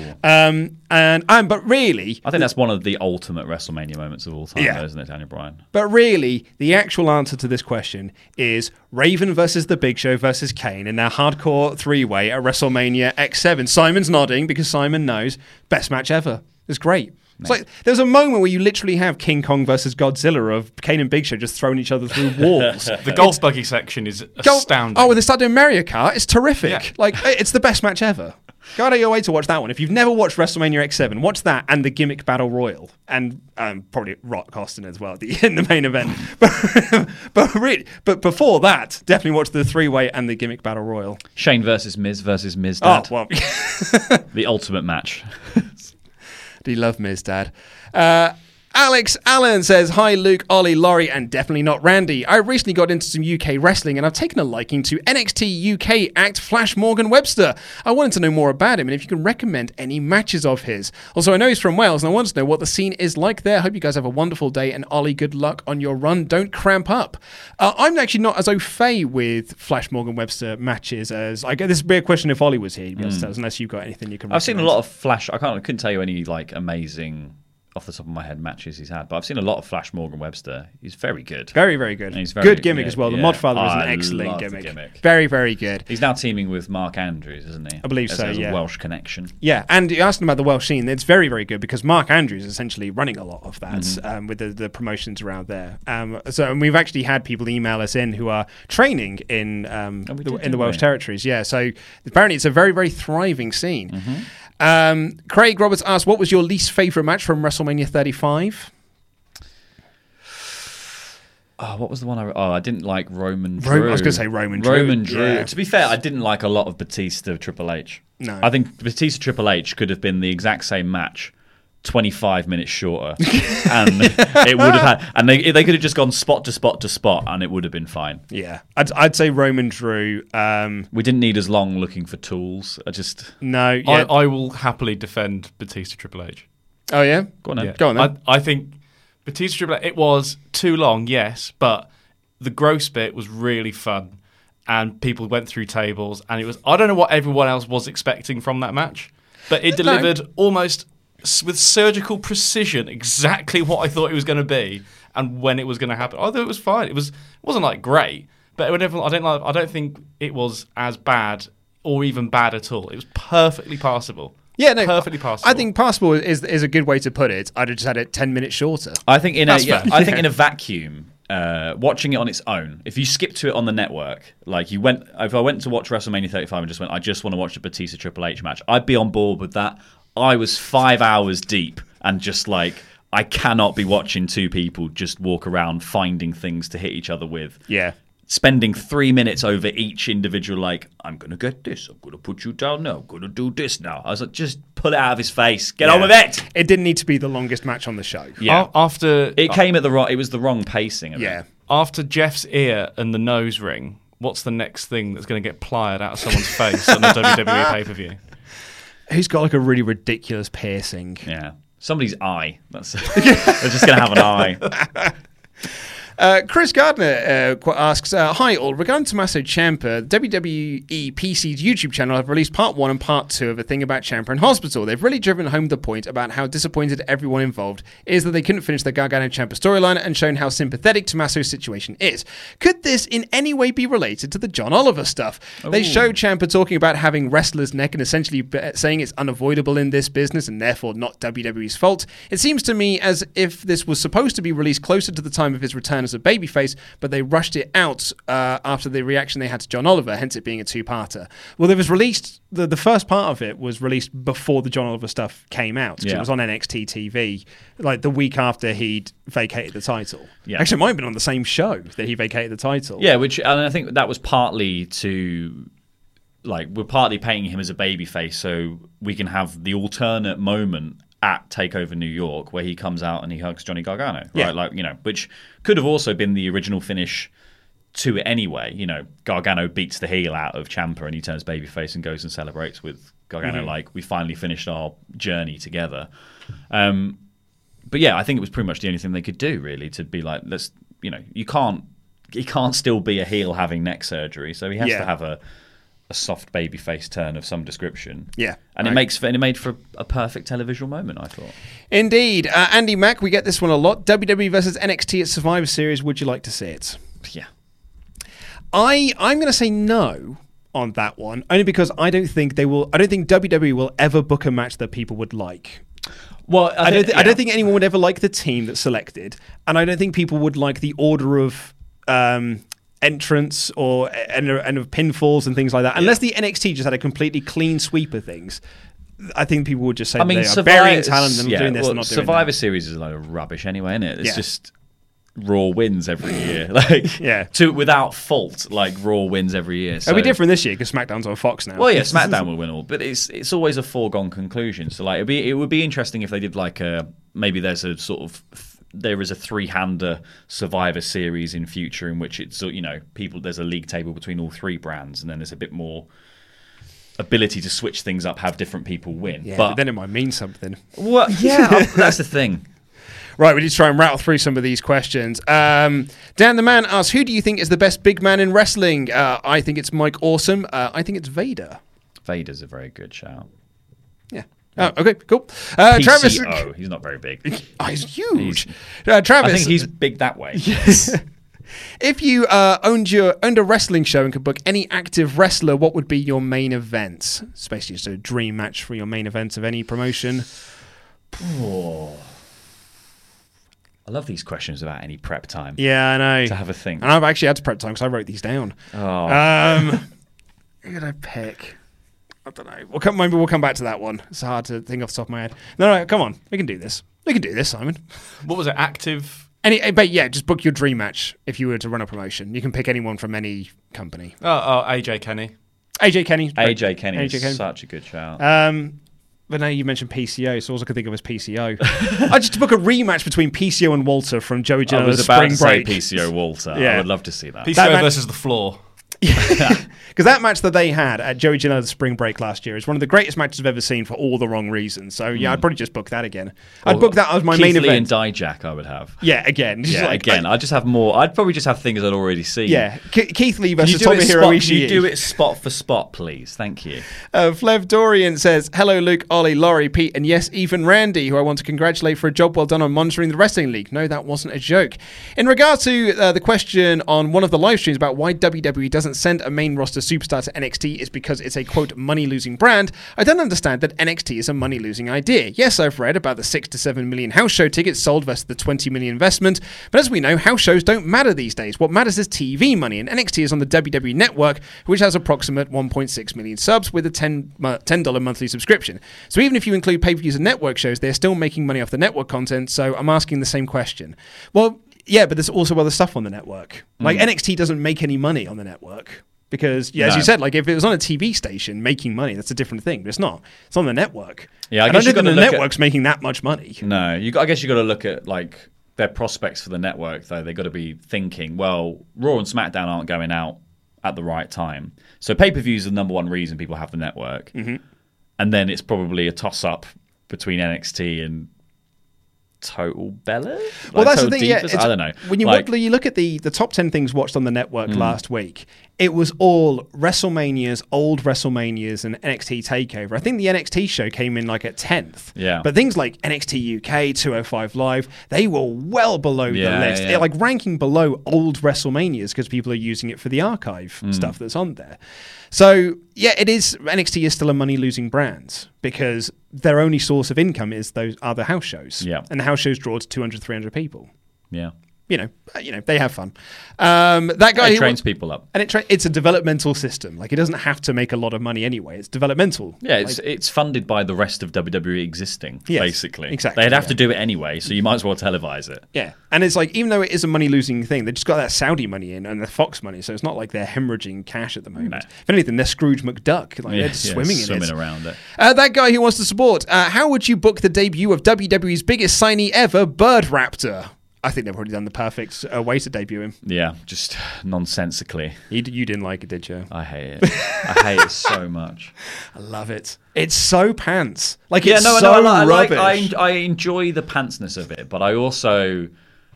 S6: Um, and um, but really,
S7: I think that's one of the ultimate WrestleMania moments of all time,
S6: Yeah.
S7: though, isn't it, Daniel Bryan?
S6: But really, the actual answer to this question is Raven versus The Big Show versus Kane in their hardcore three-way at WrestleMania X seven. Simon's nodding because Simon knows. Best match ever. It's great. It's like there's a moment where you literally have King Kong versus Godzilla of Kane and Big Show just throwing each other through walls.
S8: The golf buggy section is
S6: Go-
S8: astounding.
S6: Oh, when they start doing Mario Kart, it's terrific.
S8: Yeah.
S6: Like, it's the best match ever. Go out of your way to watch that one. If you've never watched WrestleMania X seven, watch that and the Gimmick Battle Royal. And um, probably Rock Austin as well at the, in the main event. but, but, really, but before that, definitely watch the three-way and the Gimmick Battle Royal.
S7: Shane versus Miz versus Miz Dad.
S6: Oh, well.
S7: The ultimate match.
S6: Do you love Miz Dad? Uh, Alex Allen says, hi Luke, Ollie, Laurie, and definitely not Randy. I recently got into some U K wrestling and I've taken a liking to N X T U K act Flash Morgan Webster. I wanted to know more about him and if you can recommend any matches of his. Also, I know he's from Wales and I want to know what the scene is like there. Hope you guys have a wonderful day and Ollie, good luck on your run. Don't cramp up. Uh, I'm actually not as au fait with Flash Morgan Webster matches as, I guess this would be a question if Ollie was here, he'd be able to tell us, unless you've got anything you can recommend.
S7: I've seen a lot of Flash, I can't, I couldn't tell you any like amazing off the top of my head matches he's had, but I've seen a lot of Flash Morgan Webster. He's very good.
S6: Very, very good.
S7: And he's very
S6: good gimmick
S7: yeah,
S6: as well. The
S7: yeah.
S6: Modfather is an
S7: I
S6: excellent
S7: love
S6: gimmick.
S7: the gimmick.
S6: Very, very good.
S7: He's now teaming with Mark Andrews, isn't he?
S6: I believe
S7: as,
S6: so,
S7: as
S6: yeah.
S7: a Welsh connection.
S6: Yeah, and you asked him about the Welsh scene. It's very, very good because Mark Andrews is essentially running a lot of that
S7: Mm-hmm.
S6: um, with the, the promotions around there. Um, so, and we've actually had people email us in who are training in um,
S7: Oh, we
S6: the,
S7: did,
S6: in the
S7: didn't
S6: Welsh
S7: we?
S6: territories. Yeah, so apparently it's a very, very thriving scene.
S7: Mm-hmm.
S6: Um, Craig Roberts asked, what was your least favourite match from WrestleMania thirty-five?
S7: Oh, what was the one I... Oh, I didn't like Roman
S6: Ro-
S7: Drew.
S6: I was gonna say Roman Drew,
S7: Roman Drew.
S6: yeah.
S7: To be fair, I didn't like a lot of Batista Triple H.
S6: No.
S7: I think Batista Triple H could have been the exact same match, twenty-five minutes shorter. And it would have had... And they they could have just gone spot to spot to spot and it would have been fine.
S6: Yeah, I'd, I'd say Roman Drew. Um,
S7: We didn't need as long looking for tools. I just...
S6: no, yeah.
S8: I, I will happily defend Batista Triple H.
S6: oh, yeah?
S7: Go on then.
S8: Yeah.
S6: Go on then.
S8: I, I think Batista Triple H, it was too long, yes, but the gross bit was really fun. And people went through tables, and it was... I don't know what everyone else was expecting from that match, but it delivered
S6: No.
S8: almost s- with surgical precision exactly what I thought it was going to be and when it was going to happen. I thought it was fine. It was it wasn't like great, but whenever, I don't like. I don't think it was as bad or even bad at all. It was perfectly passable.
S6: Yeah, no,
S8: perfectly passable.
S6: I think passable is is a good way to put it. I'd have just had it ten minutes shorter.
S7: I think in a
S6: That's
S7: yeah,
S6: fair.
S7: I think in a vacuum, uh, watching it on its own. If you skip to it on the network, like you went, if I went to watch WrestleMania thirty-five and just went, I just want to watch a Batista Triple H match, I'd be on board with that. I was five hours deep and just like, I cannot be watching two people just walk around finding things to hit each other with.
S6: Yeah.
S7: Spending three minutes over each individual, like, I'm going to get this, I'm going to put you down now, I'm going to do this now. I was like, just pull it out of his face, get
S6: Yeah.
S7: on with it.
S6: It didn't need to be the longest match on the show.
S7: Yeah.
S8: A- after
S7: It came at the wrong, it was the wrong pacing of
S6: Yeah.
S7: it.
S8: after Jeff's ear and the nose ring, what's the next thing that's going to get plied out of someone's face on a W W E pay-per-view?
S6: Who's got like a really ridiculous piercing?
S7: Yeah. Somebody's eye. That's they're just going to have an eye.
S6: Uh, Chris Gardner uh, qu- asks, uh, hi all, regarding Tommaso Ciampa, W W E P C's YouTube channel have released part one and part two of a thing about Ciampa in hospital. They've really driven home the point about how disappointed everyone involved is that they couldn't finish the Gargano Ciampa storyline and shown how sympathetic Tommaso's situation is. Could this in any way be related to the John Oliver stuff? They
S7: Ooh.
S6: showed Ciampa talking about having wrestler's neck and essentially b- saying it's unavoidable in this business and therefore not W W E's fault. It seems to me as if this was supposed to be released closer to the time of his return as a babyface, but they rushed it out uh, after the reaction they had to John Oliver, hence it being a two-parter. Well, it was released, the, the first part of it was released before the John Oliver stuff came out, 'cause
S7: Yeah.
S6: it was on N X T T V, like the week after he'd vacated the title.
S7: Yeah.
S6: Actually, it might have been on the same show that he vacated the title.
S7: Yeah, which and I think that was partly to, like, we're partly painting him as a babyface so we can have the alternate moment at TakeOver New York where he comes out and he hugs Johnny Gargano, right?
S6: Yeah.
S7: Like, you know, which could have also been the original finish to it anyway. You know, Gargano beats the heel out of Ciampa and he turns babyface and goes and celebrates with Gargano
S6: Mhm.
S7: like, we finally finished our journey together. Um, but yeah, I think it was pretty much the only thing they could do, really, to be like, let's, you know, you can't, he can't still be a heel having neck surgery, so he has
S6: Yeah.
S7: to have a a soft babyface turn of some description.
S6: Yeah.
S7: And it
S6: Right.
S7: makes and it made for a perfect televisual moment, I thought.
S6: Indeed. Uh, Andy Mack, we get this one a lot. W W E versus N X T at Survivor Series. Would you like to see it?
S7: Yeah.
S6: I I'm going to say no on that one, only because I don't think they will. I don't think W W E will ever book a match that people would like.
S7: Well,
S6: I, don't.
S7: think-
S6: Th- I
S7: yeah.
S6: don't think anyone would ever like the team that's selected, and I don't think people would like the order of um, entrance or and, and of pinfalls and things like that. Unless the N X T just had a completely clean sweep of things, I think people would just say
S7: I mean,
S6: they are
S7: Survivor,
S6: burying talent and
S7: yeah,
S6: doing this
S7: well,
S6: and not doing
S7: Survivor
S6: that.
S7: Series is a load of rubbish anyway, isn't it? It's
S6: Yeah.
S7: just Raw wins every year, like
S6: Yeah.
S7: to without fault. Like Raw wins every year. So.
S6: It'll be different this year because SmackDown's on Fox now.
S7: Well, yeah, SmackDown will win all, but it's it's always a foregone conclusion. So like, it'd be it would be interesting if they did like a maybe there's a sort of there is a three-hander Survivor Series in future in which it's you know people there's a league table between all three brands, and then there's a bit more ability to switch things up, have different people win.
S6: Yeah,
S7: but,
S6: but then it might mean something.
S7: Well, yeah, that's the thing.
S6: Right, we need to try and rattle through some of these questions. Um, Dan the Man asks, who do you think is the best big man in wrestling? Uh, I think it's Mike Awesome. Uh, I think it's Vader.
S7: Vader's a very good shout.
S6: Yeah. Oh, okay, cool. Uh, Travis.
S7: P C O, he's not very big.
S6: Oh, he's huge.
S7: He's-
S6: uh, Travis.
S7: I think he's big that way.
S6: If you uh, owned your owned a wrestling show and could book any active wrestler, what would be your main event? It's basically just a dream match for your main event of any promotion.
S7: Oh. I love these questions without any prep time.
S6: Yeah, I know.
S7: To have a think.
S6: And I've actually had to prep time because I wrote these down.
S7: Oh.
S6: Um, who did I pick? I don't know. We'll come, maybe we'll come back to that one. It's hard to think off the top of my head. No, no, come on. We can do this. We can do this, Simon.
S8: What was it? Active?
S6: Any, but yeah, just book your dream match if you were to run a promotion. You can pick anyone from any company.
S8: Oh, oh A J Kenny.
S6: A J Kenny.
S7: A J Kenny
S6: A J
S7: is
S6: Kenny.
S7: such a good shout.
S6: Um, but now you mentioned P C O, so all I could think of was P C O. I just book a rematch between P C O and Walter from Joey
S7: I
S6: Janela's
S7: was about
S6: Spring
S7: to say
S6: Break.
S7: P C O Walter.
S6: Yeah.
S7: I would love to see that.
S8: P C O
S6: That man-
S8: versus the floor.
S6: Because that match that they had at Joey Janela's Spring Break last year is one of the greatest matches I've ever seen for all the wrong reasons. So yeah, I'd probably just book that again. I'd
S7: Or
S6: book that as my
S7: Keith
S6: main
S7: Lee
S6: event.
S7: and Dijak I would have.
S6: Yeah, again. Just
S7: Yeah,
S6: like,
S7: again.
S6: I-
S7: I'd just have more. I'd probably just have things I'd already seen.
S6: yeah, Ke- Keith Lee
S7: Can you
S6: versus
S7: do, it
S6: Tomohiro
S7: spot,
S6: Ishii.
S7: you do it spot for spot, please? Thank you.
S6: Uh, Flev Dorian says, hello, Luke, Ollie, Laurie, Pete, and yes, even Randy, who I want to congratulate for a job well done on monitoring the Wrestling League. No, that wasn't a joke. In regard to uh, the question on one of the live streams about why W W E doesn't send a main roster superstar to N X T is because it's a, quote, money-losing brand, I don't understand that N X T is a money-losing idea. Yes, I've read about the six to seven million house show tickets sold versus the twenty million investment, but as we know, house shows don't matter these days. What matters is T V money, and N X T is on the W W E Network, which has approximate one point six million subs with a ten dollars monthly subscription. So even if you include pay-per-views and network shows, they're still making money off the network content, so I'm asking the same question. Well, yeah, but there's also other stuff on the network. Like,
S7: Mm.
S6: N X T doesn't make any money on the network. Because, yeah, as
S7: No.
S6: you said, like if it was on a T V station making money, that's a different thing. But it's not. It's on the network.
S7: Yeah, I
S6: I
S7: guess
S6: don't
S7: you've
S6: think
S7: got
S6: the
S7: to look
S6: network's
S7: at,
S6: making that much money.
S7: No, you. Got, I guess you got to look at like their prospects for the network. Though they got to be thinking, well, Raw and SmackDown aren't going out at the right time, so pay per views is the number one reason people have the network,
S6: Mhm.
S7: and then it's probably a toss up between N X T and Total Bellas.
S6: Well,
S7: Like
S6: that's the
S7: Total
S6: thing. Yeah,
S7: Divas?
S6: it's-
S7: I don't know.
S6: When you
S7: Like,
S6: look, you look at the the top ten things watched on the network
S7: Mm.
S6: last week, it was all WrestleManias, old WrestleManias, and N X T Takeover. I think the N X T show came in like at tenth.
S7: Yeah.
S6: But things like N X T U K, two oh five Live, they were well below
S7: Yeah,
S6: the list.
S7: yeah.
S6: They're like ranking below old WrestleManias because people are using it for the archive
S7: Mm.
S6: stuff that's on there. So yeah, it is. N X T is still a money losing brand because their only source of income is those other house shows.
S7: Yeah.
S6: And the house shows draw to two hundred, three hundred people.
S7: yeah,
S6: You know, uh, you know, they have fun. Um, that guy
S7: it
S6: who-
S7: trains people up.
S6: and it tra- it's a developmental system. Like it doesn't have to make a lot of money anyway. It's developmental.
S7: Yeah, it's
S6: Like,
S7: it's funded by the rest of W W E existing,
S6: Yes,
S7: basically.
S6: exactly,
S7: They'd have
S6: yeah.
S7: to do it anyway, so you might as well televise it.
S6: yeah, and it's like even though it is a money losing thing, they just got that Saudi money in and the Fox money, so it's not like they're hemorrhaging cash at the moment.
S7: No.
S6: If anything, they're Scrooge McDuck. Like
S7: Yeah,
S6: they're just
S7: yeah,
S6: swimming in
S7: swimming
S6: it.
S7: around it.
S6: Uh, that guy who wants to support. Uh, how would you book the debut of W W E's biggest signee ever, Bird Raptor? I think they've already done the perfect uh, way to debut him.
S7: Yeah, just nonsensically.
S6: You, d- you didn't like it, did you?
S7: I hate it. I hate it so much.
S6: I love it. It's so pants. Like
S7: yeah,
S6: it's
S7: no,
S6: so
S7: no, I, like, I,
S6: rubbish.
S7: like, I, I enjoy the pantsness of it, but I also,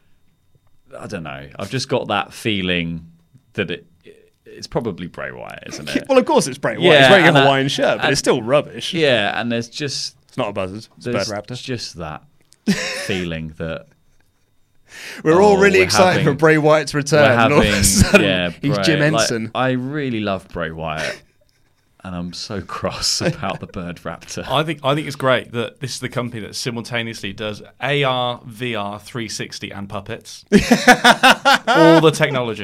S7: I don't know. I've just got that feeling that it, it's probably Bray Wyatt, isn't it?
S6: Well, of course it's Bray Wyatt.
S7: Yeah,
S6: He's wearing a
S7: and, uh,
S6: Hawaiian shirt, but
S7: and-
S6: it's still rubbish.
S7: Yeah, and there's just
S6: It's not a buzzard. It's a Bird
S7: there's
S6: Raptor.
S7: just that feeling that.
S6: We're all
S7: oh,
S6: really
S7: we're
S6: excited
S7: having-
S6: for Bray Wyatt's return.
S7: We're
S6: and all of a
S7: having,
S6: sudden,
S7: yeah,
S6: he's
S7: Bray-
S6: Jim
S7: like,
S6: Henson.
S7: I really love Bray Wyatt, and I'm so cross about the Bird Raptor.
S8: I think I think it's great that this is the company that simultaneously does A R, V R, three sixty, and puppets. All the technology.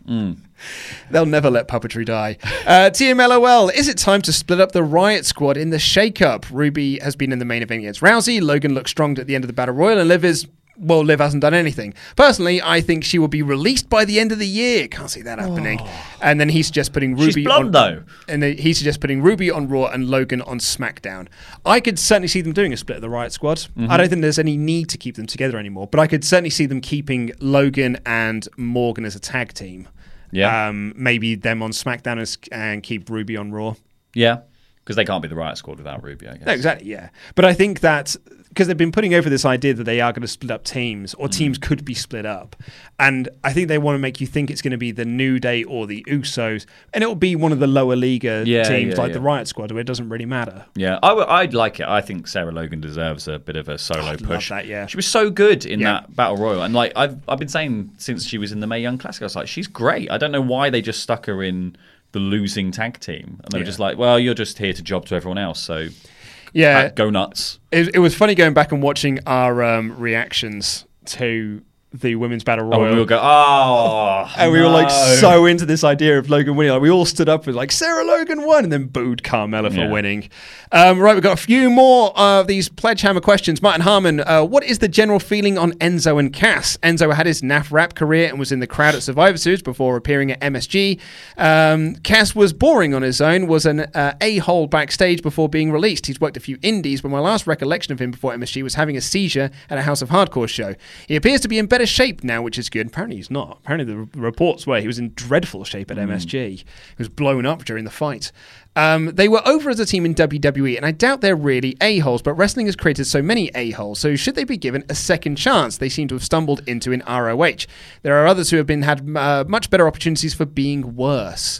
S7: Mm.
S6: They'll never let puppetry die. Uh, T M L O L, is it time to split up the Riot Squad in the shake-up? Ruby has been in the main event against Rousey. Logan looks strong at the end of the Battle Royal, and Liv is... Well, Liv hasn't done anything. Personally, I think she will be released by the end of the year. Can't see that happening. Oh. And then he suggests putting Ruby
S7: She's blonde,
S6: on...
S7: though.
S6: And he suggests putting Ruby on Raw and Logan on SmackDown. I could certainly see them doing a split of the Riot Squad. Mm-hmm. I don't think there's any need to keep them together anymore, but I could certainly see them keeping Logan and Morgan as a tag team.
S7: Yeah.
S6: Um, maybe them on SmackDown and, and keep Ruby on Raw.
S7: Yeah. Because they can't be the Riot Squad without Ruby, I guess.
S6: No, exactly, yeah. But I think that because they've been putting over this idea that they are going to split up teams, or mm. teams could be split up. And I think they want to make you think it's going to be the New Day or the Usos, and it'll be one of the lower league yeah, teams yeah, like yeah. the Riot Squad, where it doesn't really matter.
S7: Yeah, I w- I'd like it. I think Sarah Logan deserves a bit of a solo
S6: I'd
S7: push.
S6: Love that, yeah.
S7: She was so good in
S6: yeah.
S7: that Battle Royal. And like I've I've been saying since she was in the Mae Young Classic, I was like, she's great. I don't know why they just stuck her in the losing tag team. And they were
S6: yeah.
S7: just like, well, you're just here to job to everyone else, so
S6: yeah,
S7: go nuts.
S6: It, it was funny going back and watching our um, reactions to the Women's Battle Royal.
S7: Oh, and we all go, oh,
S6: and we
S7: no.
S6: were like so into this idea of Logan winning. Like, we all stood up and like, Sarah Logan won, and then booed Carmella for
S7: yeah.
S6: winning. Um, right, we've got a few more of these Pledgehammer questions. Martin Harmon, uh, what is the general feeling on Enzo and Cass? Enzo had his N A F rap career and was in the crowd at Survivor Series before appearing at M S G. Um, Cass was boring on his own, was an uh, a-hole backstage before being released. He's worked a few indies, but my last recollection of him before M S G was having a seizure at a House of Hardcore show. He appears to be in better shape now, which is good. Apparently he's not. Apparently the reports were he was in dreadful shape at mm. M S G. He was blown up during the fight. Um, they were over as a team in W W E, and I doubt they're really a-holes, but wrestling has created so many a-holes, so should they be given a second chance? They seem to have stumbled into in R O H. There are others who have been had uh, much better opportunities for being worse.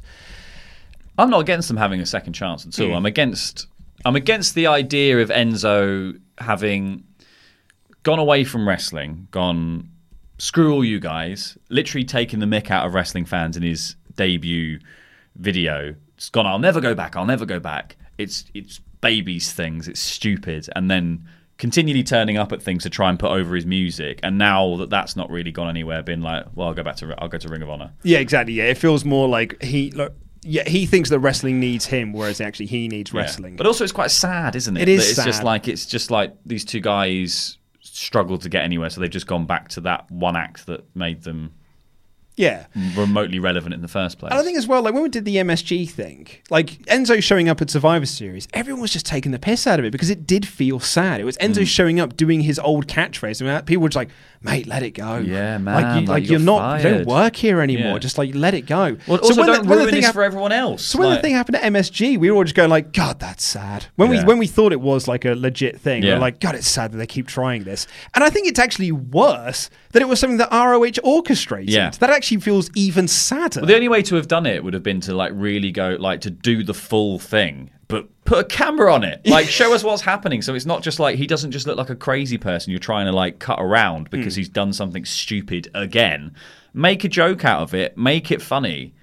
S7: I'm not against them having a second chance at all. Mm. I'm against I'm against the idea of Enzo having gone away from wrestling, gone, screw all you guys, literally taking the mick out of wrestling fans in his debut video. It's gone, I'll never go back, I'll never go back. It's it's babies things, it's stupid. And then continually turning up at things to try and put over his music. And now that that's not really gone anywhere, been like, well, I'll go back to I'll go to Ring of Honor.
S6: Yeah, exactly. Yeah, it feels more like he... Look, yeah, he thinks that wrestling needs him, whereas actually he needs
S7: yeah.
S6: wrestling.
S7: But also it's quite sad, isn't it?
S6: It is
S7: that it's
S6: sad.
S7: just like it's just like these two guys struggled to get anywhere, so they've just gone back to that one act that made them
S6: yeah
S7: remotely relevant in the first place.
S6: And I think as well, like when we did the M S G thing, like Enzo showing up at Survivor Series, everyone was just taking the piss out of it because it did feel sad. It was Enzo mm. showing up doing his old catchphrase, and mean, people were just like, "Mate, let it go."
S7: Yeah, man.
S6: Like, you,
S7: like,
S6: like
S7: you're,
S6: you're not,
S7: fired.
S6: you don't work here anymore.
S7: Yeah.
S6: Just like let it go.
S7: Well, also
S6: so when
S7: don't
S6: the, when
S7: ruin
S6: the thing
S7: this
S6: hap-
S7: for everyone else.
S6: So when
S7: like,
S6: the thing happened at M S G, we were all just going like, "God, that's sad." When
S7: yeah.
S6: we when we thought it was like a legit thing,
S7: yeah.
S6: we were like, "God, it's sad that they keep trying this." And I think it's actually worse that it was something that R O H orchestrated.
S7: Yeah.
S6: That actually feels even sadder.
S7: Well, the only way to have done it would have been to like really go like to do the full thing, but put a camera on it, like show us what's happening, so it's not just like he doesn't just look like a crazy person you're trying to like cut around because mm. he's done something stupid again. Make a joke out of it, make it funny,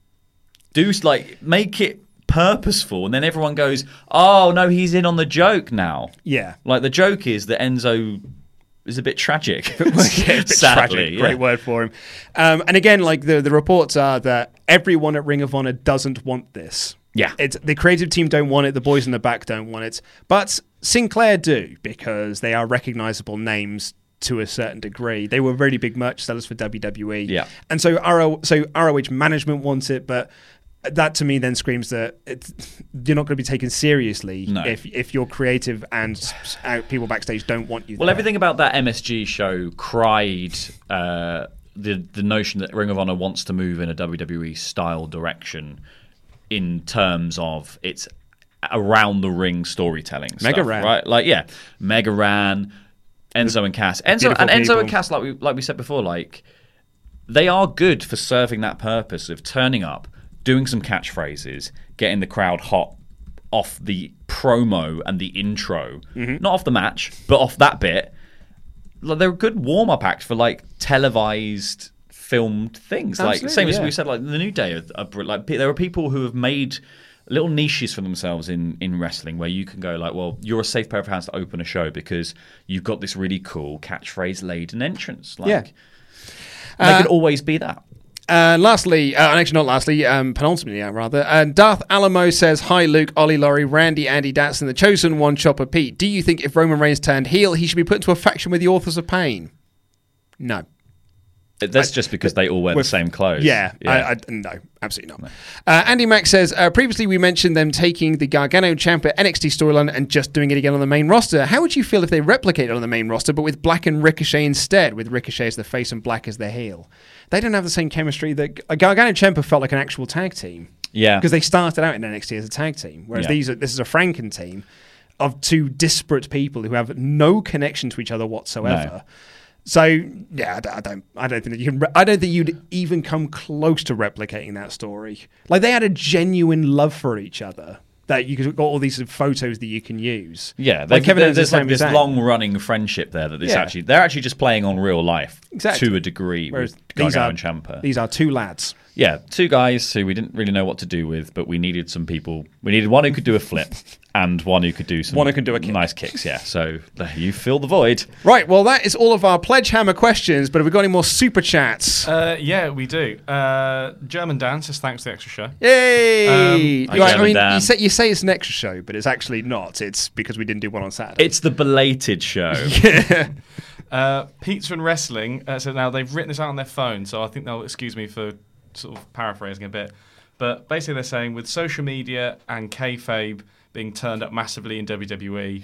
S7: do like make it purposeful, and then everyone goes, oh no, he's in on the joke now.
S6: Yeah,
S7: like the joke is that Enzo is a bit tragic.
S6: yeah, a bit
S7: Sadly,
S6: tragic.
S7: yeah.
S6: Great word for him. Um, and again, like the the reports are that everyone at Ring of Honor doesn't want this.
S7: Yeah,
S6: it's the creative team don't want it. The boys in the back don't want it, but Sinclair do because they are recognizable names to a certain degree. They were really big merch sellers for W W E.
S7: Yeah,
S6: and so R O so R O H management wants it, but that to me then screams that it's, you're not going to be taken seriously
S7: no.
S6: if if you're creative and uh, people backstage don't want you
S7: well
S6: there.
S7: Everything about that M S G show cried uh, the the notion that Ring of Honor wants to move in a W W E style direction in terms of its around the ring storytelling
S6: Mega
S7: stuff,
S6: Ran.
S7: right? Like yeah, Mega Ran, Enzo and Cass. Enzo and Enzo
S6: people.
S7: and Cass, like we like we said before, like they are good for serving that purpose of turning up, doing some catchphrases, getting the crowd hot off the promo and the intro. Mm-hmm. Not off the match, but off that bit. Like, they're a good warm-up act for like televised, filmed things.
S6: Absolutely,
S7: like same
S6: yeah.
S7: as we said, like the New Day. Are, are, like there are people who have made little niches for themselves in, in wrestling where you can go like, well, you're a safe pair of hands to open a show because you've got this really cool catchphrase laden entrance. Like,
S6: yeah.
S7: They
S6: Uh,
S7: could always be that.
S6: And lastly, uh, actually not lastly, um, penultimately uh, rather, and Darth Alamo says, "Hi Luke, Ollie, Laurie, Randy, Andy, Datsun, the Chosen One, Chopper, Pete. Do you think if Roman Reigns turned heel, he should be put into a faction with the Authors of Pain?" No.
S7: That's
S6: I,
S7: just because they all wear the same clothes.
S6: Yeah, yeah. I, I, no, absolutely not. No. Uh, Andy Mack says, uh, previously we mentioned them taking the Gargano Ciampa N X T storyline and just doing it again on the main roster. How would you feel if they replicated it on the main roster, but with Black and Ricochet instead, with Ricochet as the face and Black as the heel? They don't have the same chemistry. That uh, Gargano Ciampa felt like an actual tag team.
S7: Yeah.
S6: Because they started out in N X T as a tag team, whereas
S7: yeah.
S6: these are, this is a Franken team of two disparate people who have no connection to each other whatsoever. No. So yeah, I don't, I don't think that you can. I don't think you'd even come close to replicating that story. Like they had a genuine love for each other that you got all these photos that you can use.
S7: Yeah,
S6: like Kevin
S7: there's, there's
S6: the
S7: like this long-running friendship there that this
S6: yeah.
S7: actually they're actually just playing on real life
S6: exactly.
S7: to a degree.
S6: Whereas
S7: with
S6: these
S7: Gargano
S6: are
S7: and Ciampa.
S6: These are two lads.
S7: Yeah, two guys who we didn't really know what to do with, but we needed some people. We needed one who could do a flip and one who could do some
S6: one who can do a kick.
S7: nice kicks. Yeah, so you fill the void.
S6: Right, well, that is all of our Pledge Hammer questions, but have we got any more super chats?
S8: Uh, yeah, we do. Uh, German Dan says thanks for the extra show.
S6: Yay!
S8: Um,
S6: right, I mean, you say, you say it's an extra show, but it's actually not. It's because we didn't do one on Saturday.
S7: It's the belated show.
S6: yeah.
S8: Uh, Pizza and Wrestling uh, said now they've written this out on their phone, so I think they'll excuse me for sort of paraphrasing a bit. But basically they're saying with social media and kayfabe being turned up massively in W W E,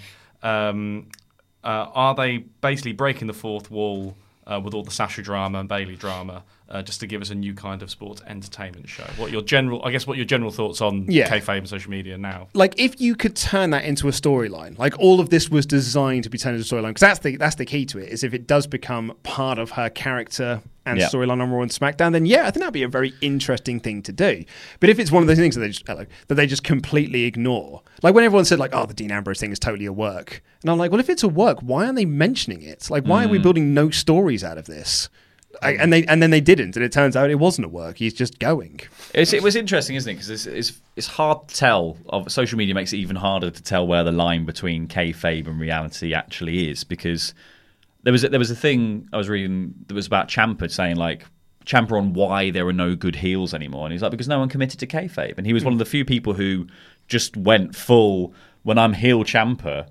S8: um, uh, are they basically breaking the fourth wall uh, with all the Sasha drama and Bayley drama uh, just to give us a new kind of sports entertainment show? What your general, I guess, what your general thoughts on
S6: yeah.
S8: kayfabe and social media now?
S6: Like, if you could turn that into a storyline, like all of this was designed to be turned into a storyline, because that's the that's the key to it. Is if it does become part of her character and yeah. storyline on Raw and SmackDown, then yeah, I think that'd be a very interesting thing to do. But if it's one of those things that they just, like, that they just completely ignore, like when everyone said like, "Oh, the Dean Ambrose thing is totally a work," and I'm like, well, if it's a work, why aren't they mentioning it? Like, why mm. are we building no stories out of this? I, and they and then they didn't, and it turns out it wasn't a work. He's just going.
S7: It's, it was interesting, isn't it? Because it's, it's it's hard to tell. Of social media makes it even harder to tell where the line between kayfabe and reality actually is, because. There was a, there was a thing I was reading that was about Ciampa saying like Ciampa on why there are no good heels anymore, and he's like because no one committed to kayfabe, and he was mm. one of the few people who just went full. When I'm heel Ciampa,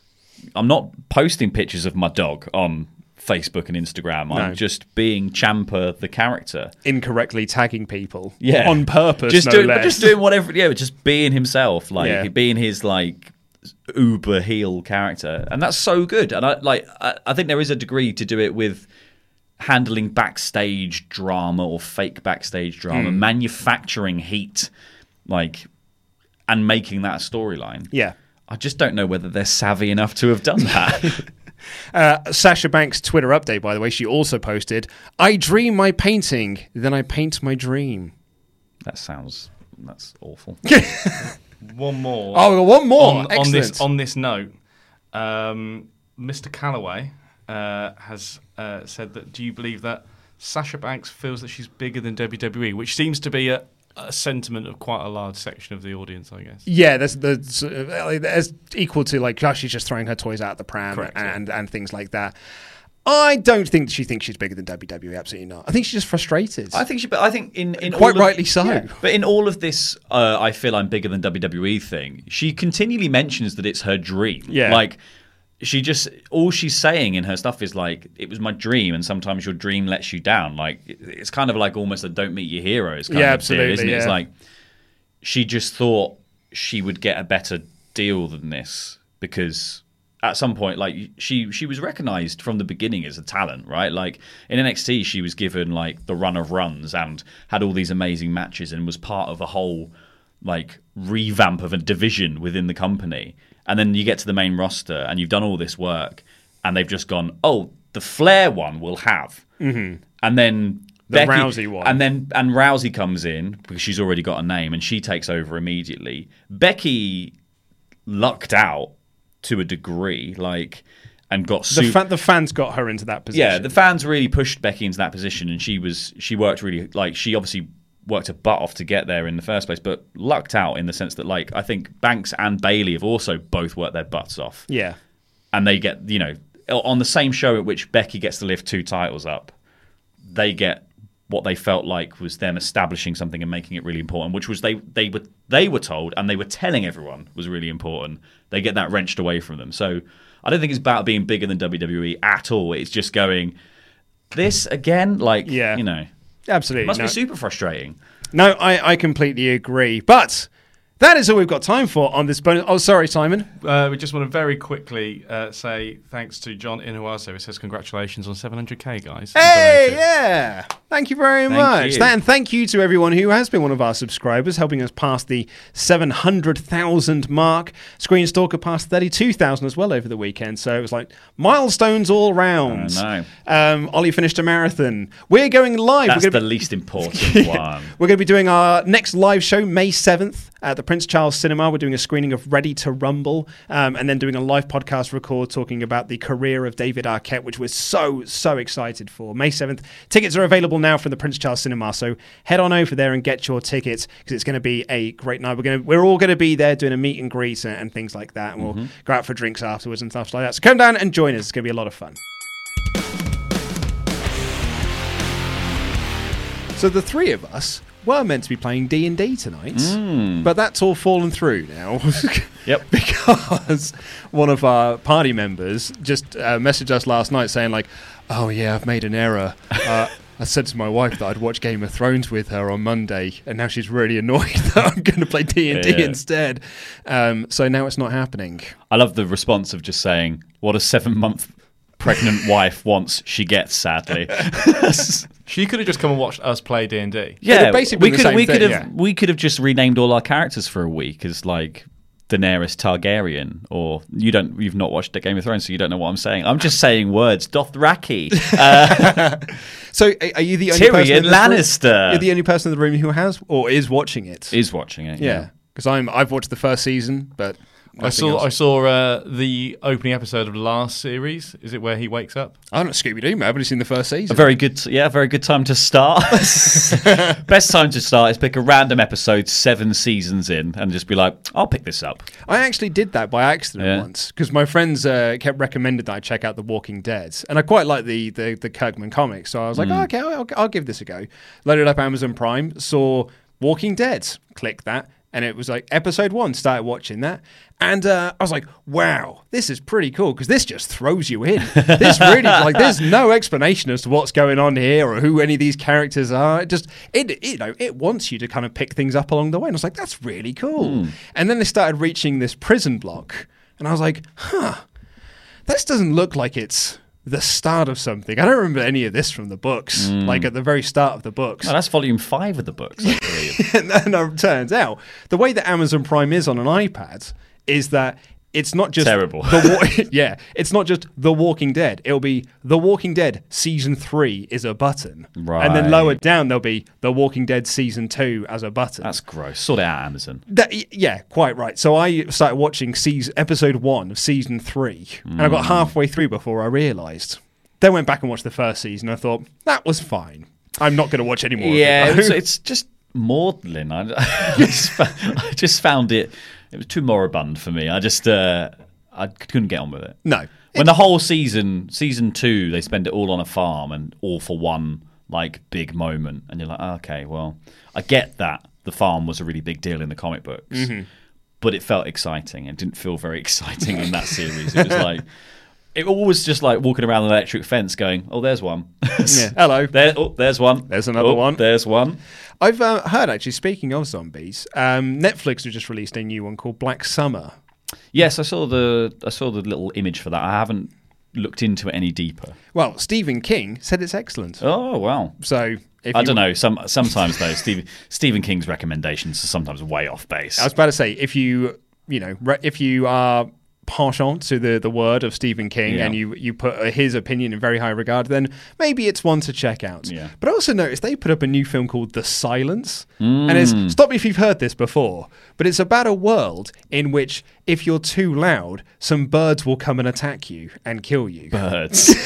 S7: I'm not posting pictures of my dog on Facebook and Instagram. I'm
S6: no.
S7: just being Ciampa the character,
S6: incorrectly tagging people,
S7: yeah,
S6: on purpose,
S7: just
S6: no
S7: doing
S6: less.
S7: just doing whatever, yeah, just being himself, like
S6: yeah.
S7: being his like. Uber heel character, and that's so good. And I like I, I think there is a degree to do it with handling backstage drama or fake backstage drama,
S6: mm.
S7: manufacturing heat, like, and making that a storyline.
S6: Yeah,
S7: I just don't know whether they're savvy enough to have done that.
S6: uh, Sasha Banks' Twitter update, by the way, she also posted, "I dream my painting, then I paint my dream."
S7: That sounds that's awful.
S8: One more.
S6: Oh, one more.
S8: On, on this on this note, um, Mister Calloway uh, has uh, said that. Do you believe that Sasha Banks feels that she's bigger than W W E, which seems to be a, a sentiment of quite a large section of the audience, I guess. Yeah,
S6: there's, there's, uh, there's equal to like, oh, she's just throwing her toys out the pram.
S8: Correct,
S6: and,
S8: yeah.
S6: and things like that. I don't think she thinks she's bigger than W W E. Absolutely not. I think she's just frustrated.
S7: I think she, but I think in, in
S6: quite
S7: all of,
S6: rightly so.
S7: Yeah, but in all of this, uh, I feel I'm bigger than W W E thing. She continually mentions that it's her dream.
S6: Yeah,
S7: like she just all she's saying in her stuff is like, it was my dream, and sometimes your dream lets you down. Like it's kind of like almost a don't meet your heroes kind
S6: yeah,
S7: of
S6: absolutely,
S7: deal, isn't it?
S6: Yeah.
S7: It's like she just thought she would get a better deal than this because. At some point, like she she was recognized from the beginning as a talent, right? Like in N X T, she was given like the run of runs and had all these amazing matches and was part of a whole like revamp of a division within the company. And then you get to the main roster and you've done all this work and they've just gone, oh, the Flair one we'll have.
S6: Mm-hmm.
S7: And then
S6: the
S7: Becky,
S6: Rousey one.
S7: And then and Rousey comes in because she's already got a name and she takes over immediately. Becky lucked out to a degree, like, and got
S6: the, fa- the fans got her into that position.
S7: Yeah, the fans really pushed Becky into that position, and she was she worked really like she obviously worked her butt off to get there in the first place, but lucked out in the sense that like I think Banks and Bayley have also both worked their butts off.
S6: Yeah,
S7: and they get you know on the same show at which Becky gets to lift two titles up, they get what they felt like was them establishing something and making it really important, which was they they were they were told and they were telling everyone was really important. They get that wrenched away from them. So I don't think it's about being bigger than W W E at all. It's just going, this again, like,
S6: yeah.
S7: you know.
S6: Absolutely.
S7: It must
S6: no.
S7: be super frustrating.
S6: No, I, I completely agree. But that is all we've got time for on this bonus. Oh, sorry, Simon.
S8: Uh, we just want to very quickly uh, say thanks to John Inuaso, who says congratulations on seven hundred K, guys.
S6: Hey, yeah. Thank you very
S7: Thank
S6: much.
S7: you.
S6: That, and thank you to everyone who has been one of our subscribers, helping us pass the seven hundred thousand mark. Screen Stalker passed thirty-two thousand as well over the weekend. So it was like milestones all round.
S7: I know.
S6: Um, Ollie finished a marathon. We're going live.
S7: That's
S6: We're
S7: the
S6: gonna be-
S7: least important one.
S6: We're going to be doing our next live show May seventh at the Prince Charles Cinema. We're doing a screening of Ready to Rumble, um, and then doing a live podcast record talking about the career of David Arquette, which we're so, so excited for. May seventh. Tickets are available now from the Prince Charles Cinema, so head on over there and get your tickets, because it's going to be a great night. We're going to, we're all going to be there doing a meet and greet and, and things like that, and we'll
S7: Mm-hmm.
S6: go out for drinks afterwards and stuff like that. So come down and join us. It's going to be a lot of fun. So the three of us were meant to be playing D and D tonight,
S7: Mm.
S6: but that's all fallen through now.
S7: Yep.
S6: Because one of our party members just uh, messaged us last night saying like, oh yeah, I've made an error. Uh, I said to my wife that I'd watch Game of Thrones with her on Monday, and now she's really annoyed that I'm going to play D and D
S7: Yeah.
S6: instead. Um, so now it's not happening.
S7: I love the response of just saying, what a seven-month pregnant wife wants, she gets, sadly.
S8: She could have just come and watched us play D and D.
S7: Yeah,
S6: they're basically
S7: we
S6: the
S7: could
S6: same
S7: we could
S6: thing,
S7: have
S6: yeah.
S7: we could have just renamed all our characters for a week as like Daenerys Targaryen, or you don't you've not watched Game of Thrones, so you don't know what I'm saying. I'm just saying words. Dothraki, uh,
S6: So a- are you the only person
S7: Tyrion
S6: in this room-
S7: Lannister
S6: You're the only person in the room who has or is watching it.
S7: is watching it.
S6: Yeah, because I'm I've watched the first season, but
S8: I saw I saw uh, the opening episode of the last series. Is it where he wakes up?
S6: I'm not Scooby Doo, man. I've only seen the first
S7: A
S6: season.
S7: very good, yeah, very good time to start. Best time to start is pick a random episode seven seasons in and just be like, I'll pick this up.
S6: I actually did that by accident
S7: Yeah.
S6: once because my friends uh, kept recommending that I check out The Walking Dead, and I quite like the the, the Kirkman comics, so I was like,
S7: Mm.
S6: oh, okay, I'll, I'll give this a go. Loaded up Amazon Prime, saw Walking Dead, clicked that, and it was like episode one. Started watching that, and uh, I was like, wow, this is pretty cool because this just throws you in. This really like there's no explanation as to what's going on here or who any of these characters are. It just it, it you know it wants you to kind of pick things up along the way, and I was like, that's really cool. And then they started reaching this prison block, and I was like, huh, this doesn't look like it's the start of something. I don't remember any of this from the books, like at the very start of the books.
S7: Oh, that's volume five of the books, I believe.
S6: And then it turns out the way that Amazon Prime is on an iPad is that it's not just
S7: Terrible.
S6: The wa- yeah, it's not just The Walking Dead. It'll be The Walking Dead season three is a button,
S7: Right.
S6: and then lower down there'll be The Walking Dead season two as a button.
S7: That's gross. Sort it out, Amazon.
S6: That, y- yeah, quite right. So I started watching season, episode one of season three, and I got halfway through before I realised. Then went back and watched the first season. And I thought that was fine. I'm not going to watch any more.
S7: Yeah,
S6: of
S7: it was,
S6: it,
S7: it's just maudlin. I, I, just, fa- I just found it. It was too moribund for me. I just uh, I couldn't get on with it.
S6: no.
S7: When the whole season, season two, they spend it all on a farm and all for one like big moment, and you're like, oh, okay, well, I get that the farm was a really big deal in the comic books, but it felt exciting. It didn't feel very exciting in that series. It was like. It always just like walking around an electric fence going, oh, there's one.
S6: Yeah. Hello.
S7: There, oh, there's one.
S6: There's another
S7: Oh,
S6: one.
S7: There's one.
S6: I've uh, heard, actually, speaking of zombies, um, Netflix has just released a new one called Black Summer.
S7: Yes, I saw the I saw the little image for that. I haven't looked into it any deeper.
S6: Well, Stephen King said it's excellent.
S7: Oh, wow.
S6: So if
S7: I
S6: you,
S7: don't know. Some sometimes though, Steve, Stephen King's recommendations are sometimes way off base.
S6: I was about to say, if you, you know, re- if you are partial to the, the word of Stephen King
S7: Yeah.
S6: and you, you put uh, his opinion in very high regard, then maybe it's one to check out.
S7: Yeah.
S6: But I also noticed they put up a new film called The Silence.
S7: Mm.
S6: And it's, stop me if you've heard this before, but it's about a world in which if you're too loud, some birds will come and attack you and kill you.
S7: Birds.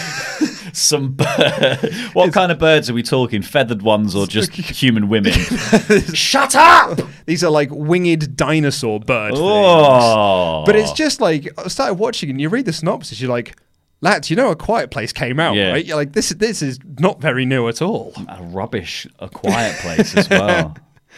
S7: Some bird. What kind of birds are we talking? Feathered ones or just human women? Shut up!
S6: These are like winged dinosaur bird things.
S7: Oh.
S6: But it's just like, I started watching and you read the synopsis, you're like, lads, you know A Quiet Place came out,
S7: Yeah.
S6: right? You're like, this, this is not very new at all.
S7: A rubbish A Quiet Place as well.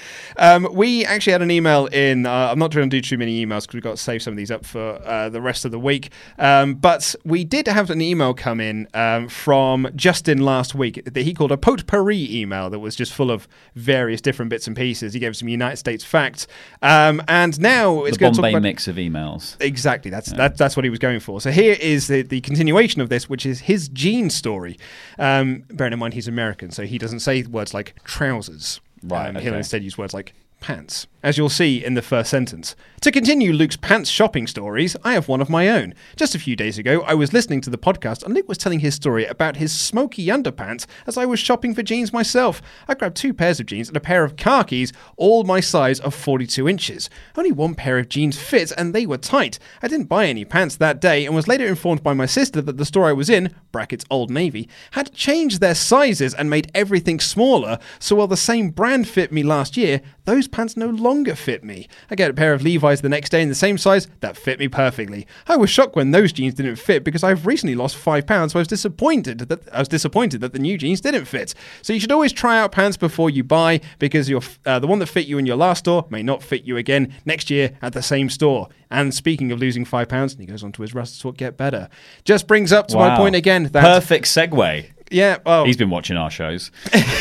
S6: Um, we actually had an email in. Uh, I'm not trying to do too many emails because we've got to save some of these up for uh, the rest of the week. Um, but we did have an email come in um, from Justin last week that he called a potpourri email that was just full of various different bits and pieces. He gave some United States facts. Um, and now it's
S7: The
S6: going to talk
S7: Bombay
S6: about...
S7: mix of emails.
S6: Exactly. That's that, that's what he was going for. So here is the, the continuation of this, which is his jean story. Um, bearing in mind he's American, so he doesn't say words like trousers.
S7: Right,
S6: Um,
S7: okay.
S6: He'll instead use words like pants, as you'll see in the first sentence. To continue Luke's pants shopping stories, I have one of my own. Just a few days ago, I was listening to the podcast and Luke was telling his story about his smoky underpants as I was shopping for jeans myself. I grabbed two pairs of jeans and a pair of khakis, all my size of forty-two inches. Only one pair of jeans fit and they were tight. I didn't buy any pants that day and was later informed by my sister that the store I was in, brackets Old Navy, had changed their sizes and made everything smaller, so while the same brand fit me last year, those pants no longer fit me. I get a pair of Levi's the next day in the same size that fit me perfectly. I was shocked when those jeans didn't fit because I've recently lost five pounds, so I was disappointed that I was disappointed that the new jeans didn't fit. So you should always try out pants before you buy because your uh, the one that fit you in your last store may not fit you again next year at the same store. And speaking of losing five pounds, and he goes on to his Russell Talk Get Better. Just brings up to
S7: Wow.
S6: my point again that
S7: Perfect segue.
S6: yeah, well,
S7: He's been watching our shows.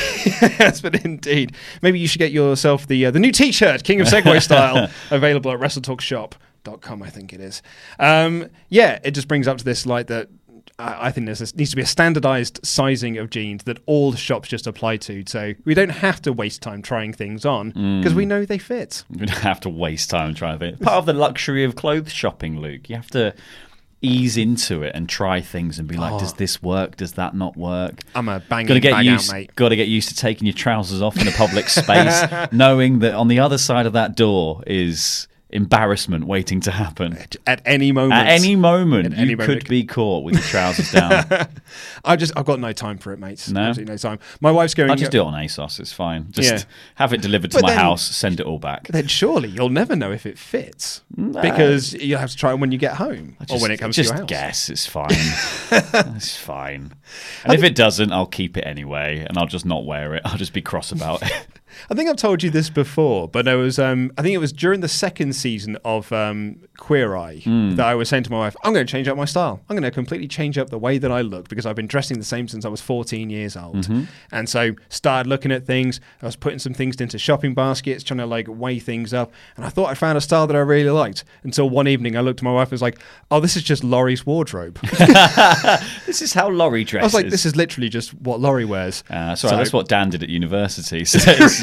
S6: yes, but indeed, maybe you should get yourself the uh, the new T-shirt, King of Segway style, available at wrestle talk shop dot com, I think it is. Um, yeah, it just brings up to this light that I, I think there needs to be a standardized sizing of jeans that all shops just apply to, so we don't have to waste time trying things on because we know they fit.
S7: You don't have to waste time trying to think. Part of the luxury of clothes shopping, Luke. You have to ease into it and try things and be like,
S6: Oh.
S7: does this work? Does that not work?
S6: I'm a banging
S7: Gotta get
S6: bag
S7: used,
S6: out, mate.
S7: Got to get used to taking your trousers off in a public space, knowing that on the other side of that door is embarrassment waiting to happen.
S6: At any moment.
S7: At any moment,
S6: At
S7: you
S6: any
S7: could
S6: moment.
S7: be caught with your trousers down.
S6: I just, I've got no time for it, mates.
S7: No?
S6: Absolutely no time. My wife's going.
S7: I'll just do it on ASOS. It's fine. Just
S6: Yeah.
S7: have it delivered to
S6: But
S7: my
S6: then-
S7: house, send it all back.
S6: Then surely you'll never know if it fits because you'll have to try it when you get home
S7: I just,
S6: or when it comes
S7: just
S6: to your house.
S7: guess. It's fine. It's fine. And if it doesn't, I'll keep it anyway, and I'll just not wear it. I'll just be cross about it.
S6: I think I've told you this before, but there was, um, I think it was during the second season of um, Queer Eye
S7: Mm.
S6: that I was saying to my wife, I'm going to change up my style. I'm going to completely change up the way that I look because I've been dressing the same since I was fourteen years old.
S7: Mm-hmm.
S6: And so started looking at things. I was putting some things into shopping baskets, trying to like weigh things up. And I thought I found a style that I really liked until one evening I looked at my wife and was like, oh, this is just Laurie's wardrobe.
S7: This is how Laurie
S6: I
S7: dresses.
S6: was like, this is literally just what Laurie wears.
S7: Uh, sorry,
S6: So-
S7: that's what Dan did at university. So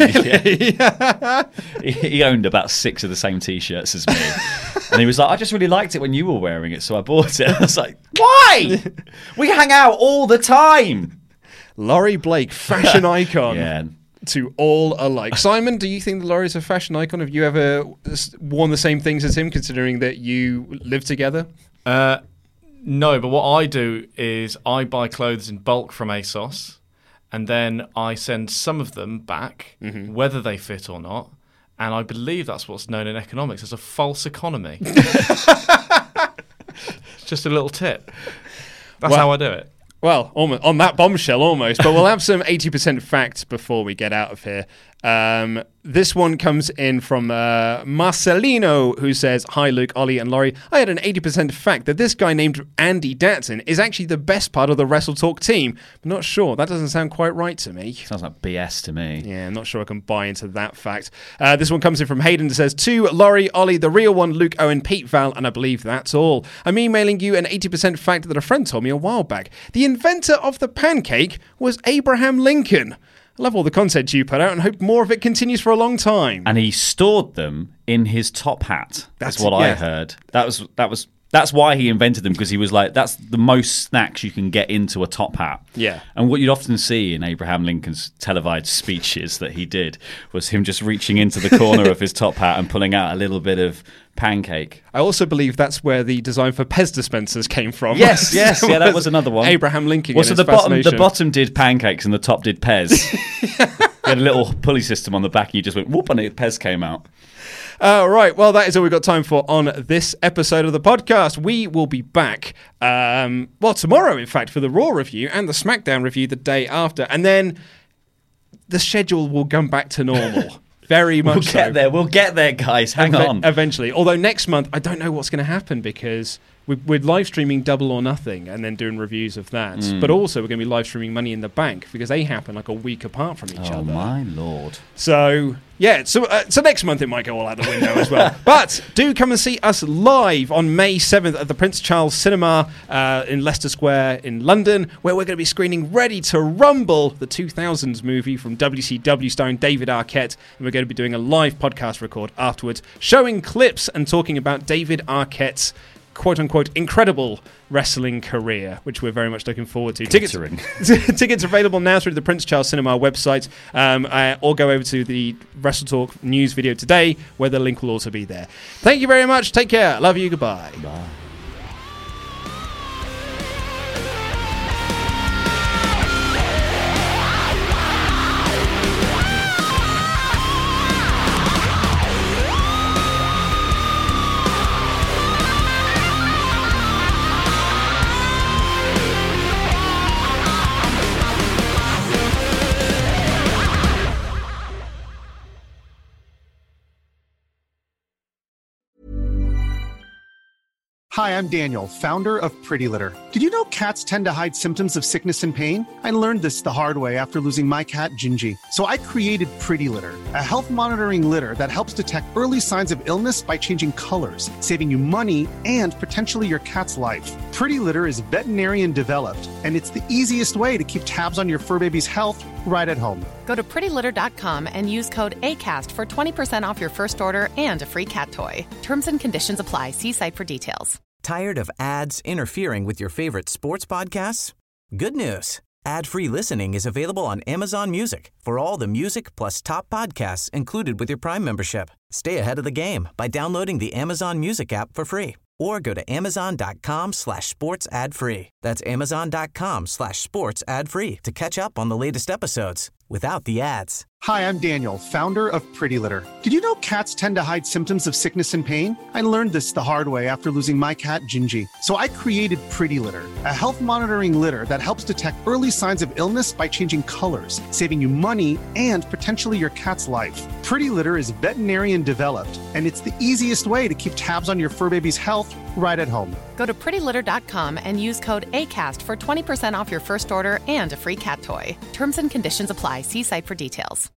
S7: yeah. he, he owned about six of the same T-shirts as me, and he was like, "I just really liked it when you were wearing it, so I bought it." I was like, "Why? We hang out all the time."
S6: Laurie Blake, fashion icon.
S7: Yeah.
S6: To all alike. Simon, do you think that Laurie's a fashion icon? Have you ever s- worn the same things as him, considering that you live together?
S8: Uh, no, but what I do is I buy clothes in bulk from ASOS, and then I send some of them back,
S6: Mm-hmm.
S8: whether they fit or not. And I believe that's what's known in economics as a false economy. Just a little tip. That's
S6: Well-
S8: how I do it.
S6: Well, almost, on that bombshell, almost. But we'll have some eighty percent facts before we get out of here. Um, this one comes in from uh, Marcelino, who says, hi, Luke, Ollie, and Laurie. I had an eighty percent fact that this guy named Andy Datson is actually the best part of the Wrestle Talk team. I'm not sure. That doesn't sound quite right to me.
S7: Sounds like B S to me.
S6: Yeah, I'm not sure I can buy into that fact. Uh, this one comes in from Hayden that says, to Laurie, Ollie, the real one, Luke, Owen, Pete, Val, and I believe that's all. I'm emailing you an eighty percent fact that a friend told me a while back. The inventor of the pancake was Abraham Lincoln. I love all the content you put out and hope more of it continues for a long time.
S7: And he stored them in his top hat.
S6: That's-
S7: That's what I
S6: yeah.
S7: heard. That was that was that's why he invented them, because he was like, that's the most snacks you can get into a top hat.
S6: Yeah.
S7: And what you'd often see in Abraham Lincoln's televised speeches that he did was him just reaching into the corner of his top hat and pulling out a little bit of pancake.
S6: I also believe that's where the design for Pez dispensers came from.
S7: Yes, yes, yeah, that was another one.
S6: Abraham Lincoln.
S7: Well,
S6: and
S7: so
S6: his
S7: the bottom, the
S6: fascination.
S7: bottom did pancakes and the top did Pez. He had a little pulley system on the back, and you just went whoop, and it, Pez came out.
S6: Uh, right, well, that is all we've got time for on this episode of the podcast. We will be back, um, well, tomorrow, in fact, for the Raw review and the SmackDown review the day after. And then the schedule will come back to normal. Very much
S7: We'll
S6: so.
S7: get there. We'll get there, guys. Hang
S6: Eve-
S7: on.
S6: Eventually. Although next month, I don't know what's going to happen because we're, we're live streaming Double or Nothing and then doing reviews of that.
S7: Mm.
S6: But also we're going to be live streaming Money in the Bank because they happen like a week apart from each
S7: Oh,
S6: other.
S7: my lord.
S6: So, yeah, so uh, so next month it might go all out the window as well. But do come and see us live on May seventh at the Prince Charles Cinema uh, in Leicester Square in London, where we're going to be screening Ready to Rumble, the two thousands movie from W C W starring David Arquette. And we're going to be doing a live podcast record afterwards, showing clips and talking about David Arquette's quote-unquote incredible wrestling career, which we're very much looking forward to. Tickets, tickets are available now through the Prince Charles Cinema website, um, uh, or go over to the Wrestle Talk news video today, where the link will also be there. Thank you very much. Take care. Love you. Goodbye.
S7: Bye.
S5: Hi, I'm Daniel, founder of Pretty Litter. Did you know cats tend to hide symptoms of sickness and pain? I learned this the hard way after losing my cat, Gingy. So I created Pretty Litter, a health monitoring litter that helps detect early signs of illness by changing colors, saving you money and potentially your cat's life. Pretty Litter is veterinarian developed, and it's the easiest way to keep tabs on your fur baby's health right at home.
S9: Go to pretty litter dot com and use code ACAST for twenty percent off your first order and a free cat toy. Terms and conditions apply. See site for details.
S1: Tired of ads interfering with your favorite sports podcasts? Good news. Ad-free listening is available on Amazon Music for all the music plus top podcasts included with your Prime membership. Stay ahead of the game by downloading the Amazon Music app for free or go to amazon.com slash sports ad free. That's amazon.com slash sports ad free to catch up on the latest episodes without the ads.
S5: Hi, I'm Daniel, founder of Pretty Litter. Did you know cats tend to hide symptoms of sickness and pain? I learned this the hard way after losing my cat, Gingy. So I created Pretty Litter, a health monitoring litter that helps detect early signs of illness by changing colors, saving you money and potentially your cat's life. Pretty Litter is veterinarian developed, and it's the easiest way to keep tabs on your fur baby's health right at home.
S9: Go to pretty litter dot com and use code ACAST for twenty percent off your first order and a free cat toy. Terms and conditions apply. See site for details.